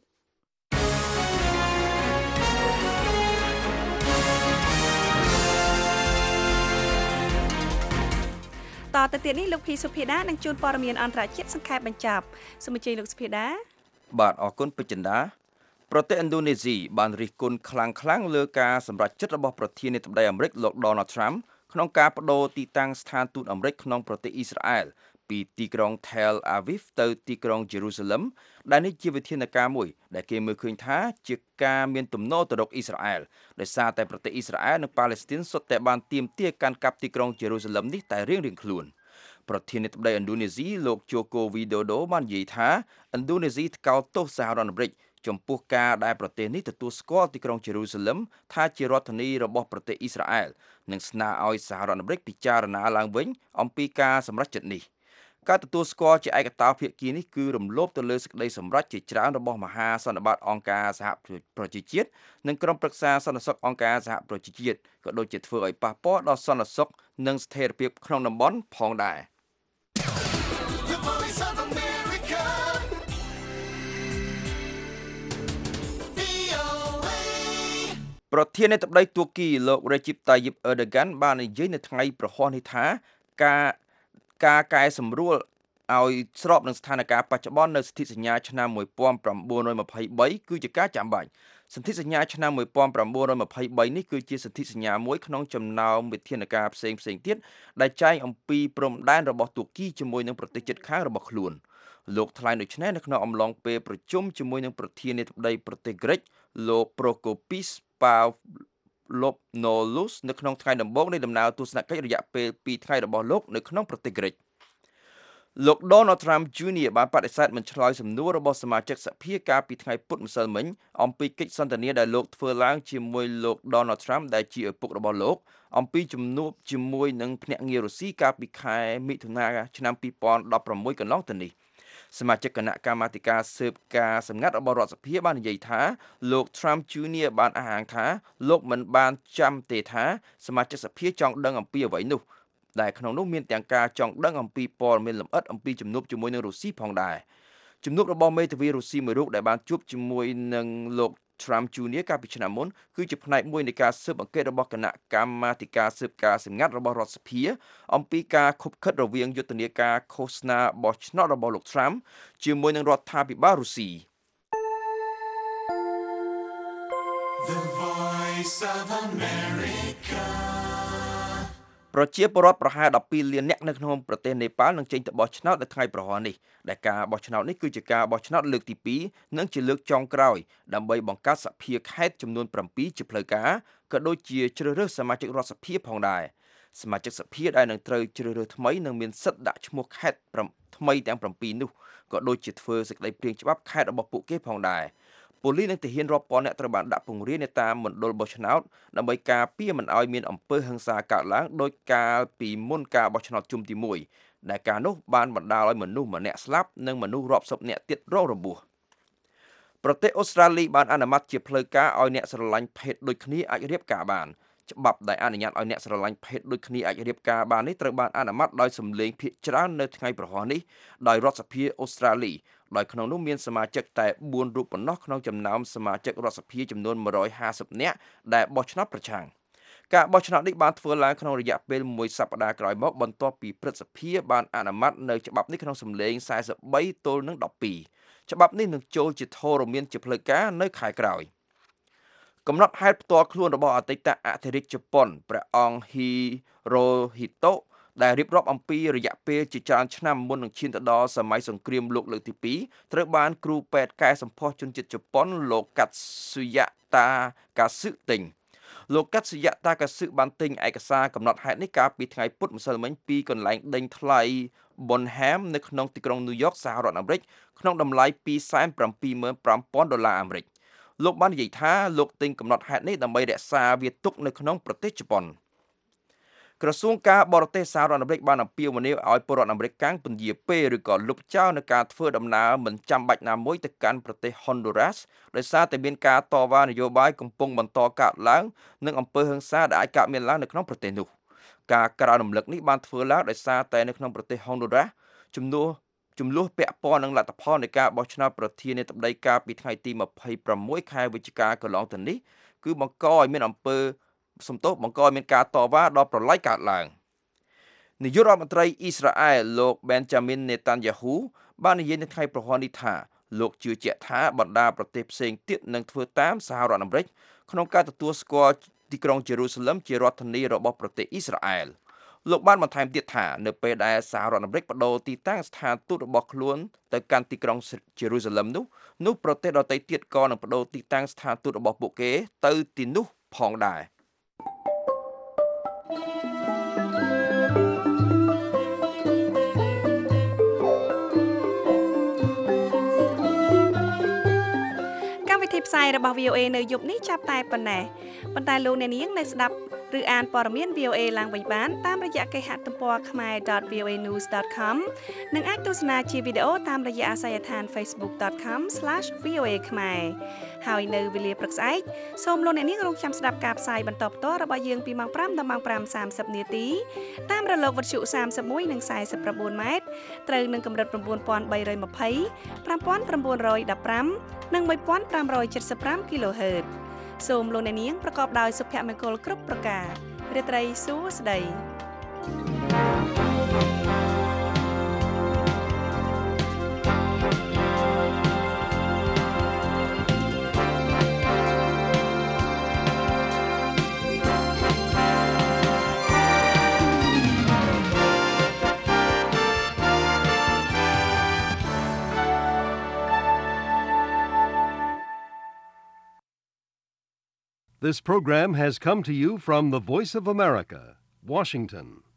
តទៅទៀតនេះលោកភីសុភាដានឹងជួនព័ត៌មានអន្តរជាតិសង្ខេបបញ្ចប់សូមអញ្ជើញលោកសុភាដាបាទអរគុណពេជ្រចិន្តាប្រទេសឥណ្ឌូនេស៊ីបានរិះគន់ខ្លាំងលើការសម្រេចចិត្តរបស់ប្រធានាធិបតីអាមេរិកលោក Donald Trump ក្នុងការបដូរទីតាំងស្ថានទូតអាមេរិកក្នុងប្រទេសអ៊ីស្រាអែលពីទីក្រុង Tel Aviv ទៅទីក្រុង Jerusalem ដែលនេះជាវិធានការមួយដែលគេមើលឃើញថាជាការមានទំនោរទៅរកអ៊ីស្រាអែលដោយសារតែប្រទេសអ៊ីស្រាអែលនិងប៉ាឡេស្ទីនសុទ្ធតែបានទាមទារកាន់កាប់ទីក្រុង Jerusalem នេះតែរៀងៗខ្លួនប្រធានាធិបតីឥណ្ឌូនេស៊ីលោក Joko Widodo បាននិយាយថាឥណ្ឌូនេស៊ីថ្កោលទោសសហរដ្ឋអាមេរិកចំពោះការដែលប្រទេសនេះទទួលស្គាល់ទីក្រុង Jerusalem ថាជារដ្ឋធានីរបស់ប្រទេសអ៊ីស្រាអែលនិងស្នើឲ្យសហរដ្ឋអាមេរិកពិចារណាឡើងវិញអំពីការសម្រេចចិត្តនេះការទទួលស្គាល់ជាឯកតោភាគីនេះគឺរំលោភទៅលើសេចក្តីសម្រេចជាច្រើនរបស់មហាសន្និបាតអង្គការសហប្រជាជាតិនិងក្រុមប្រឹក្សាសន្តិសុខអង្គការសហប្រជាជាតិក៏ដូចជាធ្វើឲ្យប៉ះពាល់ដល់សន្តិសុខនិងស្ថិរភាពក្នុងតំបន់ផងដែរប្រធានាធិបតីទួរគីលោក Recep Tayyip Erdogan បាននិយាយនៅថ្ងៃប្រហ័សនេះថាការកែសម្រួលឲ្យស្របនឹងស្ថានភាពបច្ចុប្បន្ននៅសន្ធិសញ្ញាឆ្នាំ1923គឺជាការចាំបាច់សន្ធិសញ្ញាឆ្នាំ1923នេះគឺជាសន្ធិសញ្ញាមួយក្នុងចំណោមវិធានការផ្សេងទៀតដែលចែងអំពីព្រំដែនរបស់ទួរគីជាមួយនឹងប្រទេសជិតខាងរបស់ខ្លួនលោកថ្លែងដូចនេះនៅក្នុងអំឡុងពេលប្រជុំជាមួយនឹងប្រធានាធិបតីប្រទេសក្រិកលោក Prokopis Pavlopoulos នៅក្នុងថ្ងៃដំបូងនៃដំណើរទស្សនកិច្ចរយៈពេល2ថ្ងៃរបស់លោកនៅក្នុងប្រទេសក្រិកលោក Donald Trump Jr. បានបដិសេធមិនឆ្លើយសំណួររបស់សមាជិកសភាកាលពីថ្ងៃពុធម្សិលមិញអំពីកិច្ចសន្ទនាដែលលោកធ្វើឡើងជាមួយលោក Donald Trump ដែលជាឪពុករបស់លោកអំពីជំនួបជាមួយនឹងភ្នាក់ងាររុស្ស៊ីកាលពីខែមិថុនាឆ្នាំ2016កន្លងទៅនេះសមាជិកគណៈកម្មាធិការស៊ើបការសម្ងាត់របស់រដ្ឋសភាបាននិយាយថាលោក Trump Jr. បានអះអាងថាលោកមិនបានចាំទេថាសមាជិកសភាចង់ដឹងអំពីអ្វីនោះដែលក្នុងនោះមានទាំងការចង់ដឹងអំពីព័ត៌មានលម្អិតអំពីជំនួបជាមួយនឹងរុស្ស៊ីផងដែរជំនួបរបស់មេធាវីរុស្ស៊ីមួយរូបដែលបានជួបជាមួយនឹងលោក Trump Jr. កាលពីឆ្នាំមុនគឺជាផ្នែកមួយនៃការស៊ើបអង្កេតរបស់គណៈកម្មាធិការស៊ើបការសម្ងាត់របស់រដ្ឋសភាអំពីការខុបខិតរវាងយុទ្ធនាការឃោសនាបោះឆ្នោតរបស់លោក Trump ជាមួយនឹងរដ្ឋាភិបាលរុស្ស៊ី The Voice of America ប្រជាពលរដ្ឋប្រហែល12លាននាក់នៅក្នុងប្រទេសនេប៉ាល់នឹងចេញទៅបោះឆ្នោតនៅថ្ងៃប្រហ័ននេះដែលការបោះឆ្នោតនេះគឺជាការបោះឆ្នោតលើកទី2និងជាលើកចុងក្រោយដើម្បីបង្កើតសភាខេត្តចំនួន7ជាផ្លូវការក៏ដូចជាជ្រើសរើសសមាជិករដ្ឋសភាផងដែរសមាជិកសភាដែលនឹងត្រូវជ្រើសរើសថ្មីនឹងមានសិទ្ធិដាក់ឈ្មោះខេត្តថ្មីទាំង7នោះក៏ដូចជាធ្វើសេចក្តីព្រាងច្បាប់ខេត្តរបស់ពួកគេផងដែរប៉ូលីសនិងទាហានរាប់ពាន់នាក់ត្រូវបានដាក់ពង្រាយនៅតាមមណ្ឌលបោះឆ្នោតដើម្បីការពារមិនឲ្យមានអំពើហិង្សាកើតឡើងដោយកាលពីមុនការបោះឆ្នោតជុំទី1ដែលការនោះបានបណ្ដាលឲ្យមនុស្សម្នាក់ស្លាប់និងមនុស្សរាប់សិបនាក់ទៀតរងរបួសប្រទេសអូស្ត្រាលីបានអនុម័តជាផ្លូវការឲ្យអ្នកស្រឡាញ់ភេទដូចគ្នាអាចរៀបការបានច្បាប់ដែលអនុញ្ញាតឲ្យអ្នកស្រឡាញ់ភេទដូចគ្នាអាចរៀបការបាននេះត្រូវបានអនុម័តដោយសម្លេងភាគច្រើននៅថ្ងៃប្រហ័ននេះដោយរដ្ឋសភាអូស្ត្រាលីដោយក្នុងនោះមានសមាជិកតែ4រូបប៉ុណ្ណោះក្នុងចំណោមសមាជិករដ្ឋសភាចំនួន150នាក់ដែលបោះឆ្នោតប្រឆាំងការបោះឆ្នោតនេះបានធ្វើឡើងក្នុងរយៈពេល1សប្តាហ៍ក្រោយមកបន្ទាប់ពីព្រឹទ្ធសភាបានអនុម័តនៅច្បាប់នេះក្នុងសម្លេង43ទល់នឹង12ច្បាប់នេះនឹងចូលជាធរមានជាផ្លូវការនៅខែក្រោយកំណត់ហេតុផ្ទាល់ខ្លួនរបស់អតីតអធិរាជជប៉ុនព្រះអង្គហ៊ីរ៉ូហ៊ីតូដែលរៀបរាប់អំពីរយៈពេលជាច្រើនឆ្នាំមុននឹងឈានទៅដល់សម័យសង្គ្រាមលោកលើកទី2ត្រូវបានគ្រូពេទ្យកែសម្ផស្សជនជាតិជប៉ុនលោកកាត់ស៊ូយ៉ាតាកាស៊ឹទិញលោកកាត់ស៊ូយ៉ាតាកាស៊ឹបានទិញឯកសារកំណត់ហេតុនេះកាលពីថ្ងៃពុធម្សិលមិញពីកន្លែងដេញថ្លៃ Bonham នៅក្នុងទីក្រុងញូវយ៉កសហរដ្ឋអាមេរិកក្នុងតម្លៃ$275,000 អាមេរិកលោកបាននិយាយថាលោកទិញកំណត់ហេតុនេះដើម្បីរក្សាវាទុកនៅក្នុងប្រទេសជប៉ុនក្រសួងការបរទេសសហរដ្ឋអាមេរិកបានអំពាវនាវឲ្យពលរដ្ឋអាមេរិកកាំងពន្យាពេលឬក៏លុបចោលនៅការធ្វើដំណើរមិនចាំបាច់ណាមួយទៅកាន់ប្រទេស Honduras ដោយសារតែមានការតវ៉ានយោបាយកំពុងបន្តកើតឡើងនិងអំពើហិង្សាដែលអាចកើតមានឡើងនៅក្នុងប្រទេសនោះការក្រើនរំលឹកនេះបានធ្វើឡើងដោយសារតែនៅក្នុងប្រទេស Honduras ចំនួនពាក់ព័ន្ធនឹងលទ្ធផលនៃការបោះឆ្នោតប្រធានាធិបតីកាលពីថ្ងៃទី26ខែវិច្ឆិកាកន្លងទៅនេះគឺបង្កឲ្យមានការតវ៉ាដល់ប្រឡាយកើតឡើងនាយករដ្ឋមន្ត្រីអ៊ីស្រាអែលលោក Benjamin Netanyahu បាននិយាយនៅថ្ងៃប្រហ័ននេះថាលោកជឿជាក់ថាបណ្ដាប្រទេសផ្សេងទៀតនឹងធ្វើតាមសហរដ្ឋអាមេរិកក្នុងការទទួលស្គាល់ទីក្រុងយេរូសាឡឹមជារដ្ឋធានីរបស់ប្រទេសអ៊ីស្រាអែលលោកបានបន្ថែមទៀតថានៅពេលដែលសហរដ្ឋអាមេរិកបដូរទីតាំងស្ថានទូតរបស់ខ្លួនទៅកាន់ទីក្រុងយេរូសាឡឹមនោះប្រទេសដទៃទៀតក៏នឹងបដូរទីតាំងស្ថានទូតរបស់ពួកគេទៅទីនោះផងដែរផ្សាយរបស់ VOA នៅយប់នេះចាប់តែប៉ុណ្ណេះប៉ុន្តែលោកអ្នកនាងនៅស្ដាប់ឬអានព័ត៌មាន VOA ឡើងវិញបានតាមរយៈគេហទំព័រ khmer.voanews.com និងអាចទស្សនាជាវីដេអូតាមរយៈអាសយដ្ឋាន facebook.com/voa khmer ហើយនៅវេលាព្រឹកស្អែកសូមលោកអ្នកនាងរងចាំស្ដាប់ការផ្សាយបន្តផ្ទាល់របស់យើងពីម៉ោង5ដល់ម៉ោង5:30នាទីតាមរលកវិទ្យុ31និង49ម៉ែត្រត្រូវនឹងកម្រិត9320 5915និង1575 kHz សូមលោកអ្នកនាងប្រកបដោយសុភមង្គលគ្រប់ប្រការរាត្រីសួស្តី This program has come to you from the Voice of America, Washington.